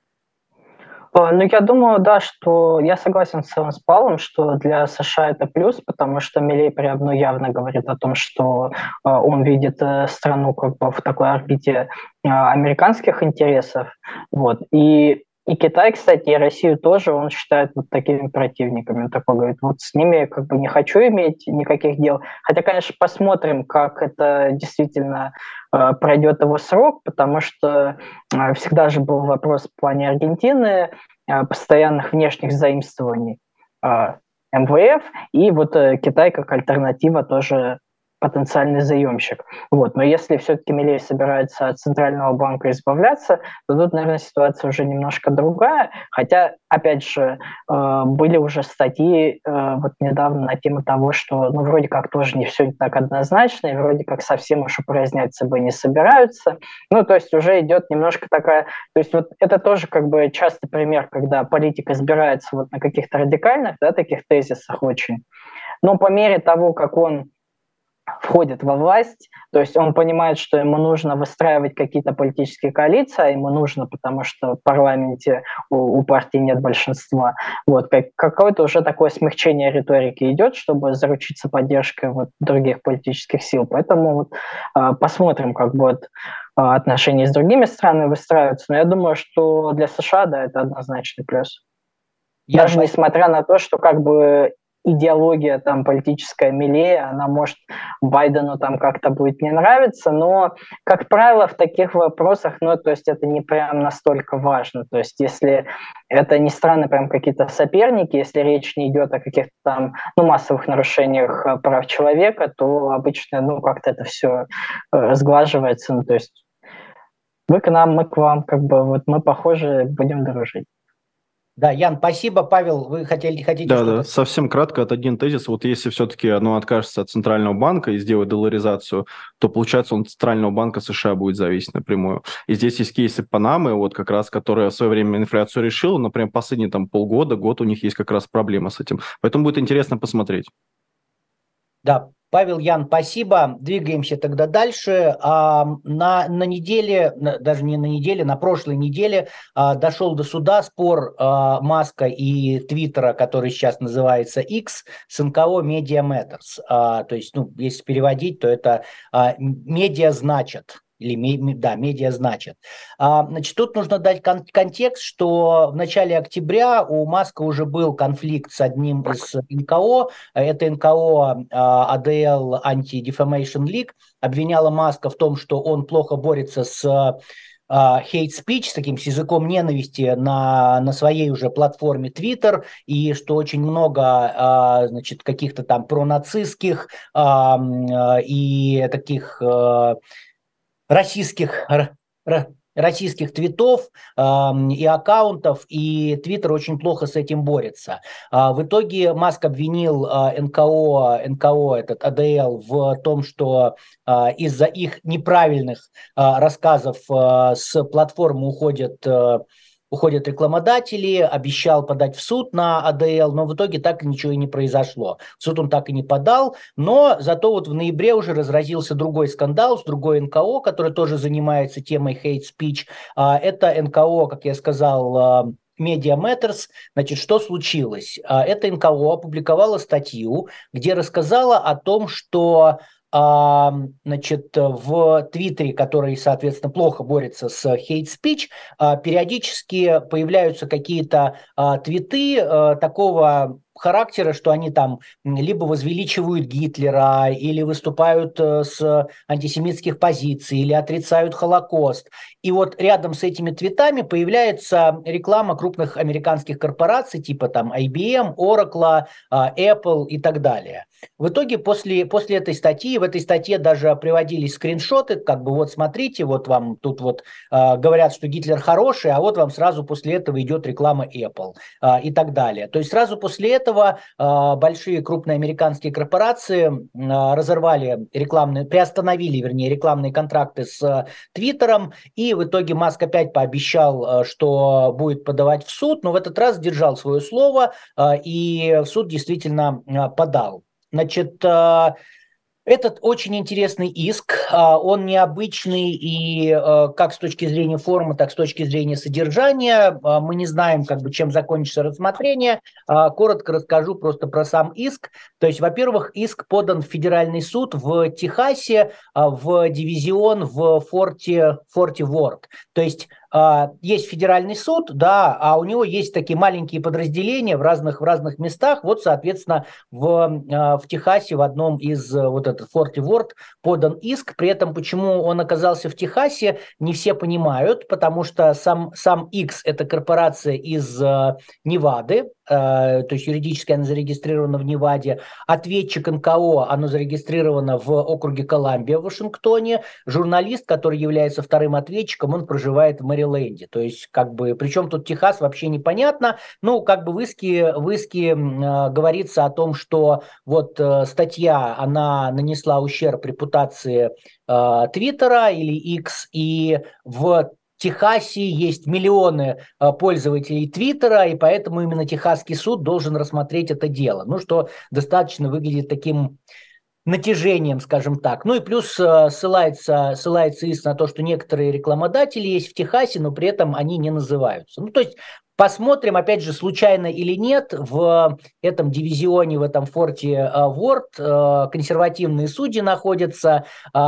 Ну, я думаю, да, что я согласен в целом с Павлом, что для США это плюс, потому что Милей прям ну, явно говорит о том, что э, он видит э, страну как бы в такой орбите э, американских интересов. Вот. И, и Китай, кстати, и Россию тоже он считает вот такими противниками. Он такой говорит, вот с ними как бы не хочу иметь никаких дел. Хотя, конечно, посмотрим, как это действительно пройдет его срок, потому что всегда же был вопрос в плане Аргентины, постоянных внешних заимствований эм вэ эф, и вот Китай как альтернатива тоже потенциальный заемщик. Вот. Но если все-таки Милей собирается от Центрального банка избавляться, то тут, наверное, ситуация уже немножко другая. Хотя, опять же, были уже статьи вот недавно на тему того, что ну, вроде как тоже не все так однозначно, и вроде как совсем уж упразднять ЦБ не собираются. Ну, то есть уже идет немножко такая... То есть вот это тоже как бы частый пример, когда политик избирается вот на каких-то радикальных, да, таких тезисах очень. Но по мере того, как он входит во власть, то есть он понимает, что ему нужно выстраивать какие-то политические коалиции, а ему нужно, потому что в парламенте у, у партии нет большинства. Вот, как, какое-то уже такое смягчение риторики идет, чтобы заручиться поддержкой вот, других политических сил. Поэтому вот, э, посмотрим, как будут э, отношения с другими странами выстраиваться. Но я думаю, что для США, да, это однозначный плюс. Я Даже спасибо. Несмотря на то, что как бы идеология там политическая Милея, она может Байдену там как-то будет не нравиться, но, как правило, в таких вопросах, ну, то есть это не прям настолько важно. То есть если это не страны прям какие-то соперники, если речь не идет о каких-то там, ну, массовых нарушениях прав человека, то обычно, ну, как-то это все сглаживается. Ну, то есть вы к нам, мы к вам, как бы вот мы похожи, будем дружить. Да, Ян, спасибо. Павел, вы хотели, хотите да, что-то? Да, совсем кратко от один тезис. Вот если все-таки оно откажется от Центрального банка и сделает долларизацию, то, получается, он от Центрального банка США будет зависеть напрямую. И здесь есть кейсы Панамы, вот как раз, которая в свое время инфляцию решила, например, последние там полгода, год у них есть как раз проблема с этим. Поэтому будет интересно посмотреть. Да, Павел, Ян, спасибо. Двигаемся тогда дальше. А, на, на неделе, даже не на неделе, на прошлой неделе а, дошел до суда спор а, Маска и Твиттера, который сейчас называется X, с эн ка о Media Matters. А, то есть, ну, если переводить, то это а, «медиа значит». Или, да, медиа значит. А, значит, тут нужно дать кон- контекст, что в начале октября у Маска уже был конфликт с одним из эн ка о. Это эн ка о а, эй ди эл Anti-Defamation League обвиняла Маска в том, что он плохо борется с а, hate speech, с таким с языком ненависти на, на своей уже платформе Twitter, и что очень много а, значит, каких-то там пронацистских а, и таких... А, российских, российских твитов э, и аккаунтов, и Твиттер очень плохо с этим борется. А в итоге Маск обвинил э, эн ка о, эн ка о, этот эй ди эл, в том, что э, из-за их неправильных э, рассказов э, с платформы уходят... Э, уходят рекламодатели, обещал подать в суд на А Дэ Эл, но в итоге так ничего и не произошло. В суд он так и не подал, но зато вот в ноябре уже разразился другой скандал с другой эн ка о, который тоже занимается темой hate speech. Это эн ка о, как я сказал, Media Matters. Значит, что случилось? Эта эн ка о опубликовала статью, где рассказала о том, что значит, в Твиттере, который, соответственно, плохо борется с hate speech, периодически появляются какие-то твиты такого характера, что они там либо возвеличивают Гитлера, или выступают с антисемитских позиций, или отрицают Холокост. И вот рядом с этими твитами появляется реклама крупных американских корпораций, типа там ай би эм, Oracle, Apple и так далее. В итоге после, после этой статьи, в этой статье даже приводились скриншоты, как бы вот смотрите, вот вам тут вот э, говорят, что Гитлер хороший, а вот вам сразу после этого идет реклама Apple э, и так далее. То есть сразу после этого э, большие крупные американские корпорации э, разорвали рекламные, приостановили, вернее, рекламные контракты с Твиттером, и в итоге Маск опять пообещал, э, что будет подавать в суд, но в этот раз сдержал свое слово э, и в суд действительно э, подал. Значит, этот очень интересный иск, он необычный и как с точки зрения формы, так и с точки зрения содержания. Мы не знаем, как бы, чем закончится рассмотрение. Коротко расскажу просто про сам иск. То есть, во-первых, иск подан в федеральный суд в Техасе, в дивизион в форте, форте Уорд. То есть есть федеральный суд, да, а у него есть такие маленькие подразделения в разных, в разных местах. Вот, соответственно, в, в Техасе в одном из вот этот Форте Уорд подан иск. При этом, почему он оказался в Техасе, не все понимают, потому что сам, сам X – это корпорация из Невады, то есть юридически она зарегистрирована в Неваде. Ответчик эн ка о, оно зарегистрировано в округе Колумбия в Вашингтоне. Журналист, который является вторым ответчиком, он проживает в Мэриленде. То есть, как бы, причем тут Техас, вообще непонятно. Ну, как бы в иске, в иске э, говорится о том, что вот э, статья, она нанесла ущерб репутации э, Твиттера или X, и в Техасе есть миллионы э, пользователей Твиттера, и поэтому именно Техасский суд должен рассмотреть это дело. Ну, что достаточно выглядит таким натяжением, скажем так. Ну и плюс э, ссылается, ссылается иск на то, что некоторые рекламодатели есть в Техасе, но при этом они не называются. Ну, то есть посмотрим, опять же, случайно или нет, в этом дивизионе, в этом форте Уорд консервативные судьи находятся.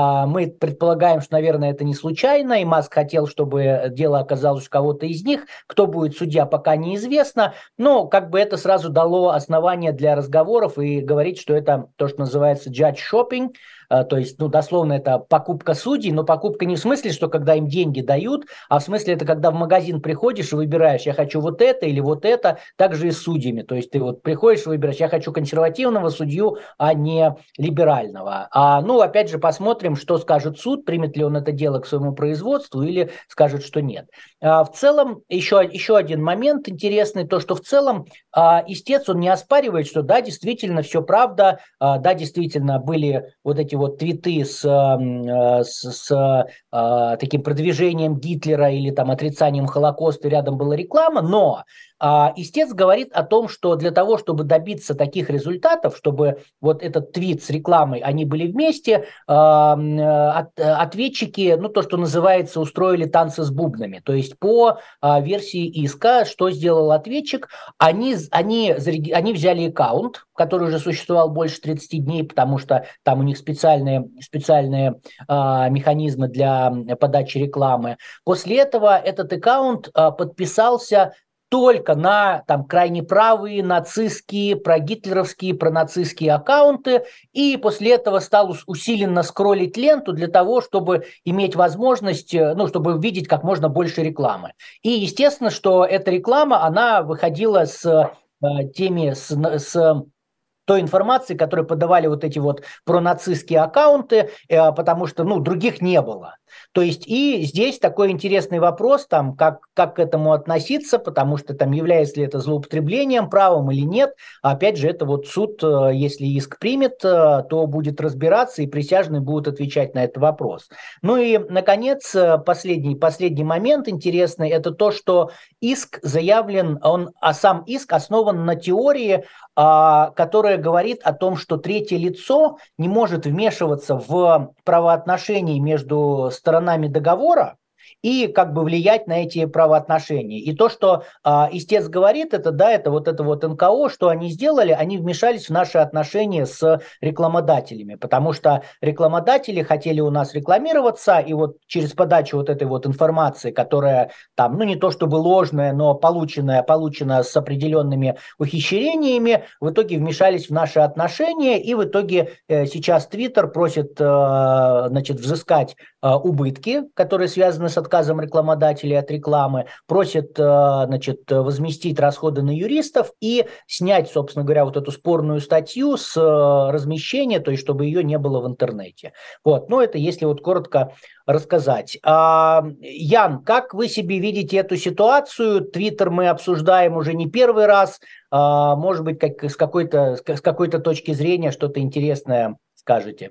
Мы предполагаем, что, наверное, это не случайно, и Маск хотел, чтобы дело оказалось у кого-то из них. Кто будет судья, пока неизвестно, но как бы это сразу дало основание для разговоров и говорить, что это то, что называется judge shopping, то есть, ну, дословно это покупка судей, но покупка не в смысле, что когда им деньги дают, а в смысле это когда в магазин приходишь и выбираешь, я хочу вот это или вот это, также и с судьями. То есть ты вот приходишь и выбираешь, я хочу консервативного судью, а не либерального. А, ну, опять же, посмотрим, что скажет суд, примет ли он это дело к своему производству или скажет, что нет. А, в целом, еще, еще один момент интересный, то, что в целом а, истец, он не оспаривает, что да, действительно, все правда, а, да, действительно, были вот эти вот твиты с, с, с а, таким продвижением Гитлера или там отрицанием Холокоста, рядом была реклама, но а, истец говорит о том, что для того, чтобы добиться таких результатов, чтобы вот этот твит с рекламой, они были вместе, а, от, ответчики, ну то, что называется, устроили танцы с бубнами. То есть по а, версии иска, что сделал ответчик, они, они, они взяли аккаунт, который уже существовал больше тридцати дней, потому что там у них специальные, специальные а, механизмы для подачи рекламы. После этого этот аккаунт а, подписался только на там крайне правые, нацистские, прогитлеровские, пронацистские аккаунты, и после этого стал усиленно скроллить ленту для того, чтобы иметь возможность, ну, чтобы видеть как можно больше рекламы. И естественно, что эта реклама, она выходила с э, теми, с, с той информации, которую подавали вот эти вот пронацистские аккаунты, потому что, ну, других не было. То есть и здесь такой интересный вопрос, там, как, как к этому относиться, потому что там является ли это злоупотреблением правом или нет. А опять же, это вот суд, если иск примет, то будет разбираться, и присяжные будут отвечать на этот вопрос. Ну и, наконец, последний, последний момент интересный, это то, что иск заявлен, он, а сам иск основан на теории, которая говорит о том, что третье лицо не может вмешиваться в правоотношения между сторонами договора и как бы влиять на эти правоотношения. И то, что а, истец говорит, это да, это вот это вот эн ка о, что они сделали, они вмешались в наши отношения с рекламодателями, потому что рекламодатели хотели у нас рекламироваться, и вот через подачу вот этой вот информации, которая там, ну не то чтобы ложная, но полученная, полученная с определенными ухищрениями, в итоге вмешались в наши отношения, и в итоге э, сейчас Twitter просит, э, значит, взыскать э, убытки, которые связаны с отказом рекламодателей от рекламы, просит, значит, возместить расходы на юристов и снять, собственно говоря, вот эту спорную статью с размещения, то есть чтобы ее не было в интернете. Вот, ну это если вот коротко рассказать. А, Ян, как вы себе видите эту ситуацию? Твиттер мы обсуждаем уже не первый раз. А, может быть, как, с какой-то, с какой-то точки зрения что-то интересное скажете?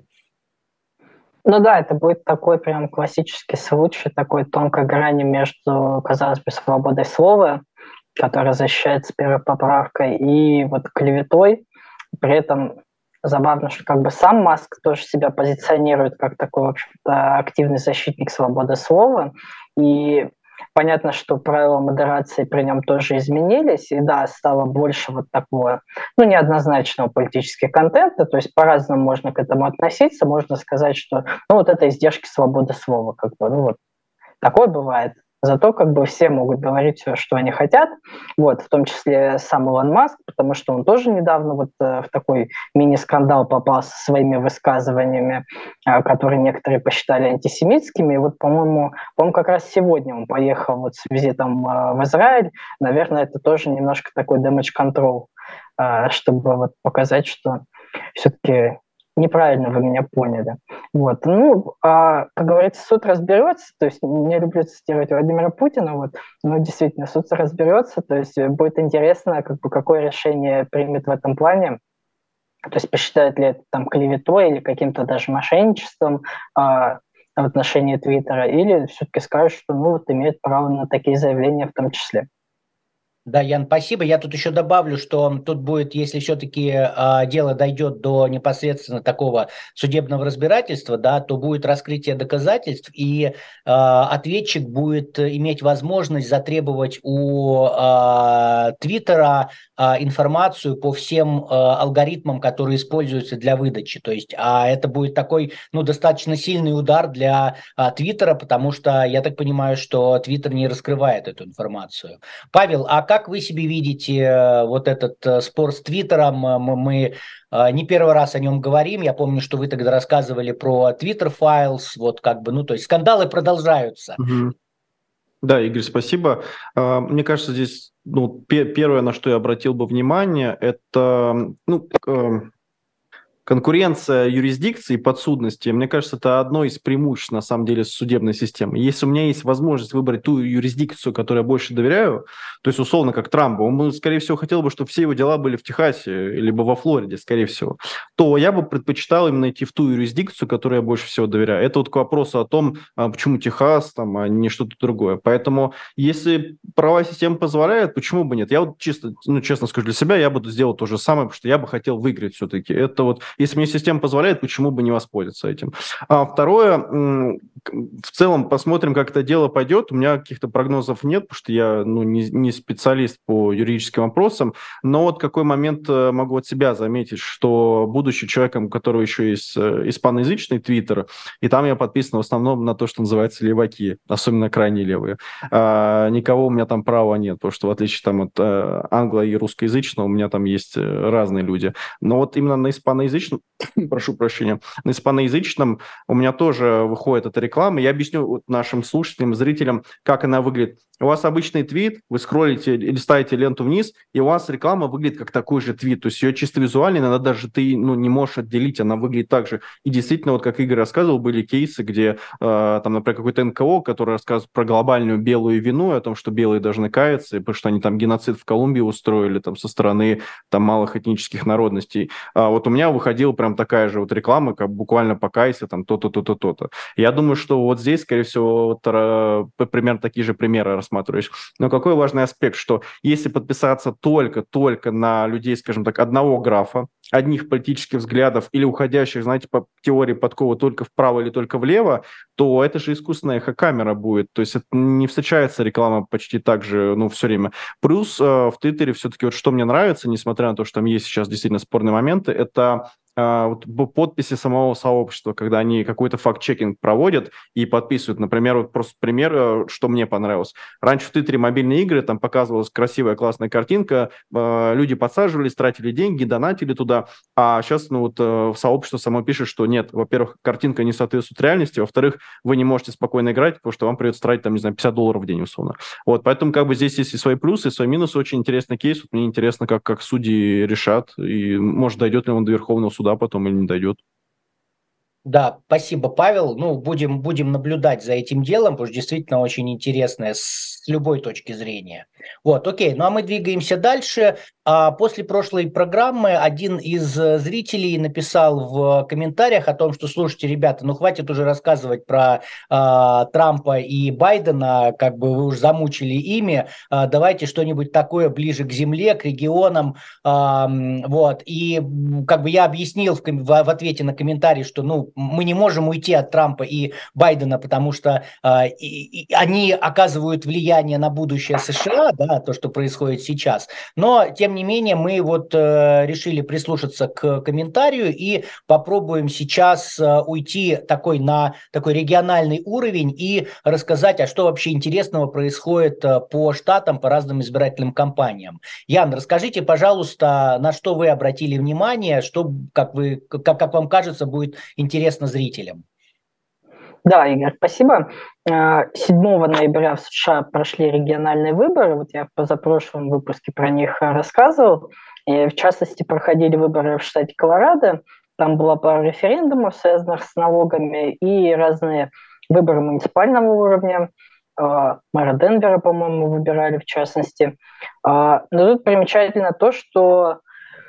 Ну да, это будет такой прям классический случай, такой тонкой грани между, казалось бы, свободой слова, которая защищается первой поправкой, и вот клеветой. При этом забавно, что как бы сам Маск тоже себя позиционирует как такой, в общем-то, активный защитник свободы слова. И понятно, что правила модерации при нем тоже изменились, и да, стало больше вот такого, ну, неоднозначного политического контента, то есть по-разному можно к этому относиться, можно сказать, что, ну, вот это издержки свободы слова, как бы, ну, вот, такое бывает. Зато как бы все могут говорить все, что они хотят, вот, в том числе сам Илон Маск, потому что он тоже недавно вот э, в такой мини-скандал попал со своими высказываниями, э, которые некоторые посчитали антисемитскими. И вот, по-моему, по-моему, как раз сегодня он поехал вот с визитом э, в Израиль. Наверное, это тоже немножко такой damage control, э, чтобы вот показать, что все-таки неправильно вы меня поняли. Вот. Ну, а, как говорится, суд разберется, то есть не люблю цитировать Владимира Путина, вот, но действительно суд разберется, то есть будет интересно, как бы, какое решение примет в этом плане, то есть посчитает ли это там клеветой или каким-то даже мошенничеством а, в отношении Твиттера, или все-таки скажет, что ну, вот, имеет право на такие заявления в том числе. Да, Ян, спасибо. Я тут еще добавлю, что тут будет, если все-таки э, дело дойдет до непосредственно такого судебного разбирательства, да, то будет раскрытие доказательств, и э, ответчик будет иметь возможность затребовать у э, Твиттера э, информацию по всем э, алгоритмам, которые используются для выдачи. То есть, а это будет такой, ну, достаточно сильный удар для э, Твиттера, потому что я так понимаю, что Твиттер не раскрывает эту информацию. Павел, а как Как вы себе видите вот этот спор с Твиттером? Мы, мы не первый раз о нем говорим. Я помню, что вы тогда рассказывали про Twitter Files. Вот как бы, ну, то есть скандалы продолжаются. Угу. Да, Игорь, спасибо. Мне кажется, здесь ну, первое, на что я обратил бы внимание, это ну, конкуренция юрисдикции и подсудности, мне кажется, это одно из преимуществ, на самом деле, судебной системы. Если у меня есть возможность выбрать ту юрисдикцию, которой я больше доверяю, то есть, условно, как Трампу, он, скорее всего, хотел бы, чтобы все его дела были в Техасе, либо во Флориде, скорее всего, то я бы предпочитал именно идти в ту юрисдикцию, которой я больше всего доверяю. Это вот к вопросу о том, почему Техас, там, а не что-то другое. Поэтому, если правовая система позволяет, почему бы нет? Я вот чисто, ну, честно скажу, для себя я буду сделать то же самое, потому что я бы хотел выиграть все-таки. Это вот если мне система позволяет, почему бы не воспользоваться этим? А второе, в целом посмотрим, как это дело пойдет. У меня каких-то прогнозов нет, потому что я ну, не, не специалист по юридическим вопросам, но вот какой момент могу от себя заметить, что будучи человеком, у которого еще есть испаноязычный твиттер, и там я подписан в основном на то, что называется леваки, особенно крайне левые. А, никого у меня там права нет, потому что в отличие там, от англо- и русскоязычного у меня там есть разные люди. Но вот именно на испаноязычном прошу прощения, на испаноязычном у меня тоже выходит эта реклама. Я объясню вот нашим слушателям, зрителям, как она выглядит. У вас обычный твит, вы скроллите, листаете ленту вниз, и у вас реклама выглядит как такой же твит. То есть ее чисто визуально иногда даже ты ну, не можешь отделить, она выглядит так же. И действительно, вот как Игорь рассказывал, были кейсы, где, э, там, например, какой-то эн ка о, который рассказывает про глобальную белую вину, о том, что белые должны каяться, потому что они там геноцид в Колумбии устроили там, со стороны там, малых этнических народностей. А вот у меня выходила прям такая же вот реклама, как буквально покайся, там то-то, то-то, то-то. Я думаю, что вот здесь, скорее всего, вот, э, примерно такие же примеры рассматриваешь. Но какой важный аспект, что если подписаться только-только на людей, скажем так, одного графа, одних политических взглядов или уходящих, знаете, по теории Подкова только вправо или только влево, то это же искусственная эхокамера будет. То есть это не встречается реклама почти так же, ну, все время. Плюс э, в Твиттере все-таки вот что мне нравится, несмотря на то, что там есть сейчас действительно спорные моменты, это вот подписи самого сообщества, когда они какой-то факт-чекинг проводят и подписывают. Например, вот просто пример, что мне понравилось. Раньше в Твиттере мобильные игры, там показывалась красивая, классная картинка, люди подсаживались, тратили деньги, донатили туда, а сейчас ну, вот, сообщество само пишет, что нет, во-первых, картинка не соответствует реальности, во-вторых, вы не можете спокойно играть, потому что вам придется тратить, там, не знаю, пятьдесят долларов в день, условно. Вот, поэтому как бы здесь есть и свои плюсы, и свои минусы. Очень интересный кейс. Вот мне интересно, как, как судьи решат, и может, дойдет ли он до Верховного суда потом или не дойдет. Да, спасибо, Павел. Ну, будем, будем наблюдать за этим делом, потому что действительно очень интересное с любой точки зрения. Вот, окей, ну а мы двигаемся дальше. А после прошлой программы один из зрителей написал в комментариях о том, что, слушайте, ребята, ну хватит уже рассказывать про а, Трампа и Байдена, как бы вы уже замучили ими, а, давайте что-нибудь такое ближе к земле, к регионам. А, вот, и как бы я объяснил в, в, в ответе на комментарий, что, ну, мы не можем уйти от Трампа и Байдена, потому что э, и, и они оказывают влияние на будущее США, да, то, что происходит сейчас. Но, тем не менее, мы вот э, решили прислушаться к комментарию и попробуем сейчас э, уйти такой на такой региональный уровень и рассказать, а что вообще интересного происходит э, по штатам, по разным избирательным кампаниям. Ян, расскажите, пожалуйста, на что вы обратили внимание, что, как, вы, как, как вам кажется, будет интересно зрителям. Да, Игорь, спасибо. седьмого ноября в США прошли региональные выборы. Вот я в позапрошлом выпуске про них рассказывал. И в частности, проходили выборы в штате Колорадо. Там была пара референдумов, связанных с налогами, и разные выборы муниципального уровня. Мэра Денвера, по-моему, выбирали в частности. Но тут примечательно то, что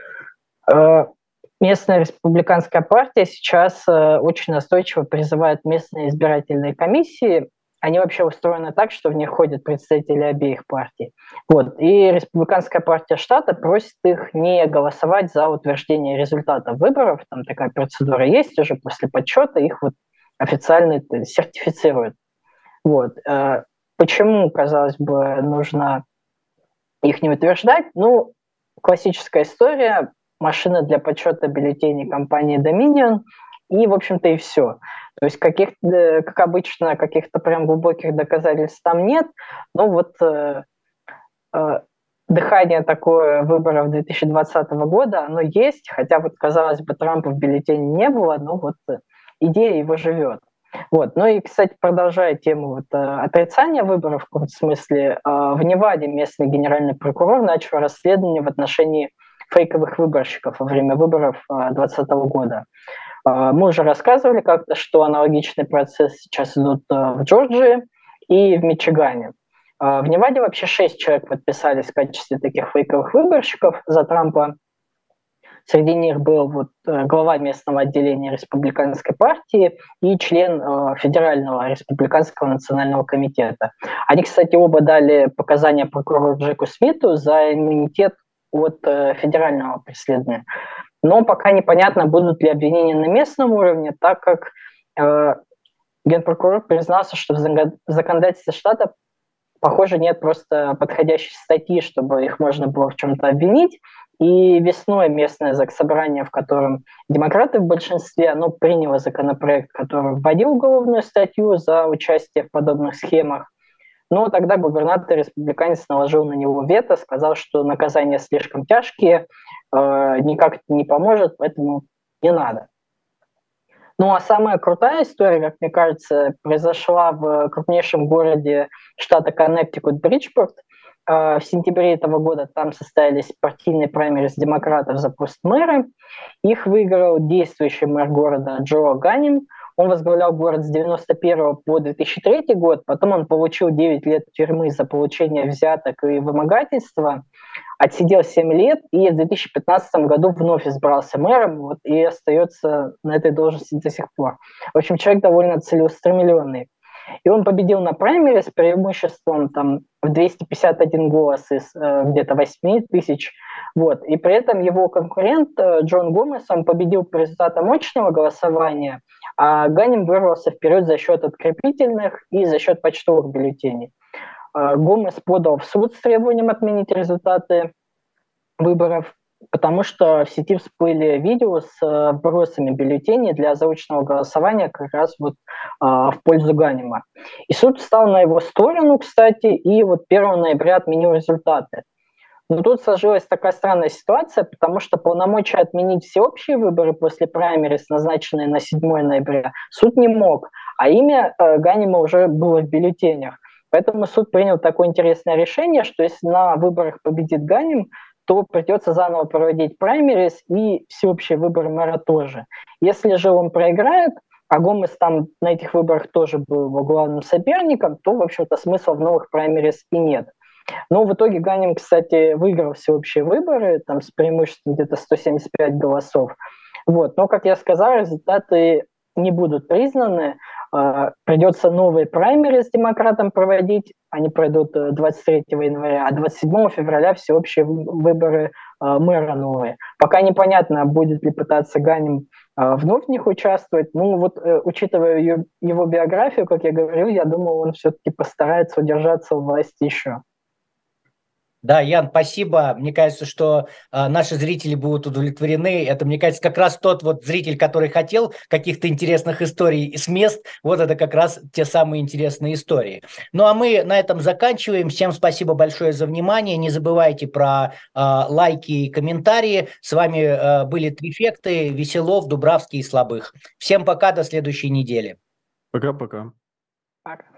местная республиканская партия сейчас э, очень настойчиво призывает местные избирательные комиссии. Они вообще устроены так, что в них ходят представители обеих партий. Вот. И республиканская партия штата просит их не голосовать за утверждение результатов выборов. Там такая процедура есть уже после подсчета, их вот официально сертифицируют. Вот. Э, почему, казалось бы, нужно их не утверждать? Ну, классическая история. Машина для подсчета бюллетеней компании Dominion, и, в общем-то, и все. То есть, каких, как обычно, каких-то прям глубоких доказательств там нет, но вот э, э, дыхание такое выборов две тысячи двадцатого года, оно есть, хотя вот, казалось бы, Трампа в бюллетене не было, но вот идея его живет. Вот. Ну и, кстати, продолжая тему вот, отрицания выборов, в каком-то смысле, э, в Неваде местный генеральный прокурор начал расследование в отношении фейковых выборщиков во время выборов две тысячи двадцатого года. Мы уже рассказывали как-то, что аналогичный процесс сейчас идут в Джорджии и в Мичигане. В Неваде вообще шесть человек подписались в качестве таких фейковых выборщиков за Трампа. Среди них был вот глава местного отделения республиканской партии и член Федерального республиканского национального комитета. Они, кстати, оба дали показания прокурору Джеку Смиту за иммунитет от э, федерального преследования. Но пока непонятно, будут ли обвинения на местном уровне, так как э, генпрокурор признался, что в законодательстве штата, похоже, нет просто подходящей статьи, чтобы их можно было в чем-то обвинить. И весной местное заксобрание, в котором демократы в большинстве, оно приняло законопроект, который вводил уголовную статью за участие в подобных схемах. Но тогда губернатор-республиканец наложил на него вето, сказал, что наказания слишком тяжкие, э, никак это не поможет, поэтому Не надо. Ну а самая крутая история, как мне кажется, произошла в крупнейшем городе штата Коннектикут, Бриджпорт. В сентябре этого года там состоялись партийные праймерис демократов за пост мэра. Их выиграл действующий мэр города Джо Ганним. Он возглавлял город с девяносто первого по две тысячи третий год, потом он получил девять лет тюрьмы за получение взяток и вымогательства, отсидел семь лет и в две тысячи пятнадцатом году вновь избрался мэром, вот, и остается на этой должности до сих пор. В общем, человек довольно целеустремленный. И он победил на праймере с преимуществом там, в двести пятьдесят один голос из э, где-то восемь тысяч. Вот. И при этом его конкурент э, Джон Гомес, он победил по результатам очного голосования, а Ганним вырвался вперед за счет открепительных и за счет почтовых бюллетеней. Э, Гомес подал в суд с требованием отменить результаты выборов, потому что в сети всплыли видео с э, вбросами бюллетеней для заочного голосования как раз вот э, в пользу Ганнима. И суд встал на его сторону, кстати, и вот первого ноября отменил результаты. Но тут сложилась такая странная ситуация, потому что полномочия отменить всеобщие выборы после праймерис, назначенные на седьмого ноября, суд не мог, а имя э, Ганнима уже было в бюллетенях. Поэтому суд принял такое интересное решение, что если на выборах победит Ганним, то придется заново проводить праймерис и всеобщие выборы мэра тоже. Если же он проиграет, а Гомес там на этих выборах тоже был его главным соперником, то, в общем-то, смысла в новых праймерис и нет. Но в итоге Ганним, кстати, выиграл всеобщие выборы, там с преимуществом где-то сто семьдесят пять голосов. Вот. Но, как я сказал, результаты не будут признаны. Придется новые праймерис с демократам проводить. Они пройдут двадцать третьего января, а двадцать седьмого февраля всеобщие выборы мэра новые. Пока непонятно, будет ли пытаться Ганним вновь в них участвовать. Ну вот, учитывая его биографию, как я говорил, я думаю, он все-таки постарается удержаться у власти еще. Да, Ян, спасибо. Мне кажется, что э, наши зрители будут удовлетворены. Это, мне кажется, как раз тот вот зритель, который хотел каких-то интересных историй с мест, вот это как раз те самые интересные истории. Ну, а мы на этом заканчиваем. Всем спасибо большое за внимание. Не забывайте про э, лайки и комментарии. С вами э, были Трифекты, Веселов, Дубравский и Слабых. Всем пока, до следующей недели. Пока-пока. Пока.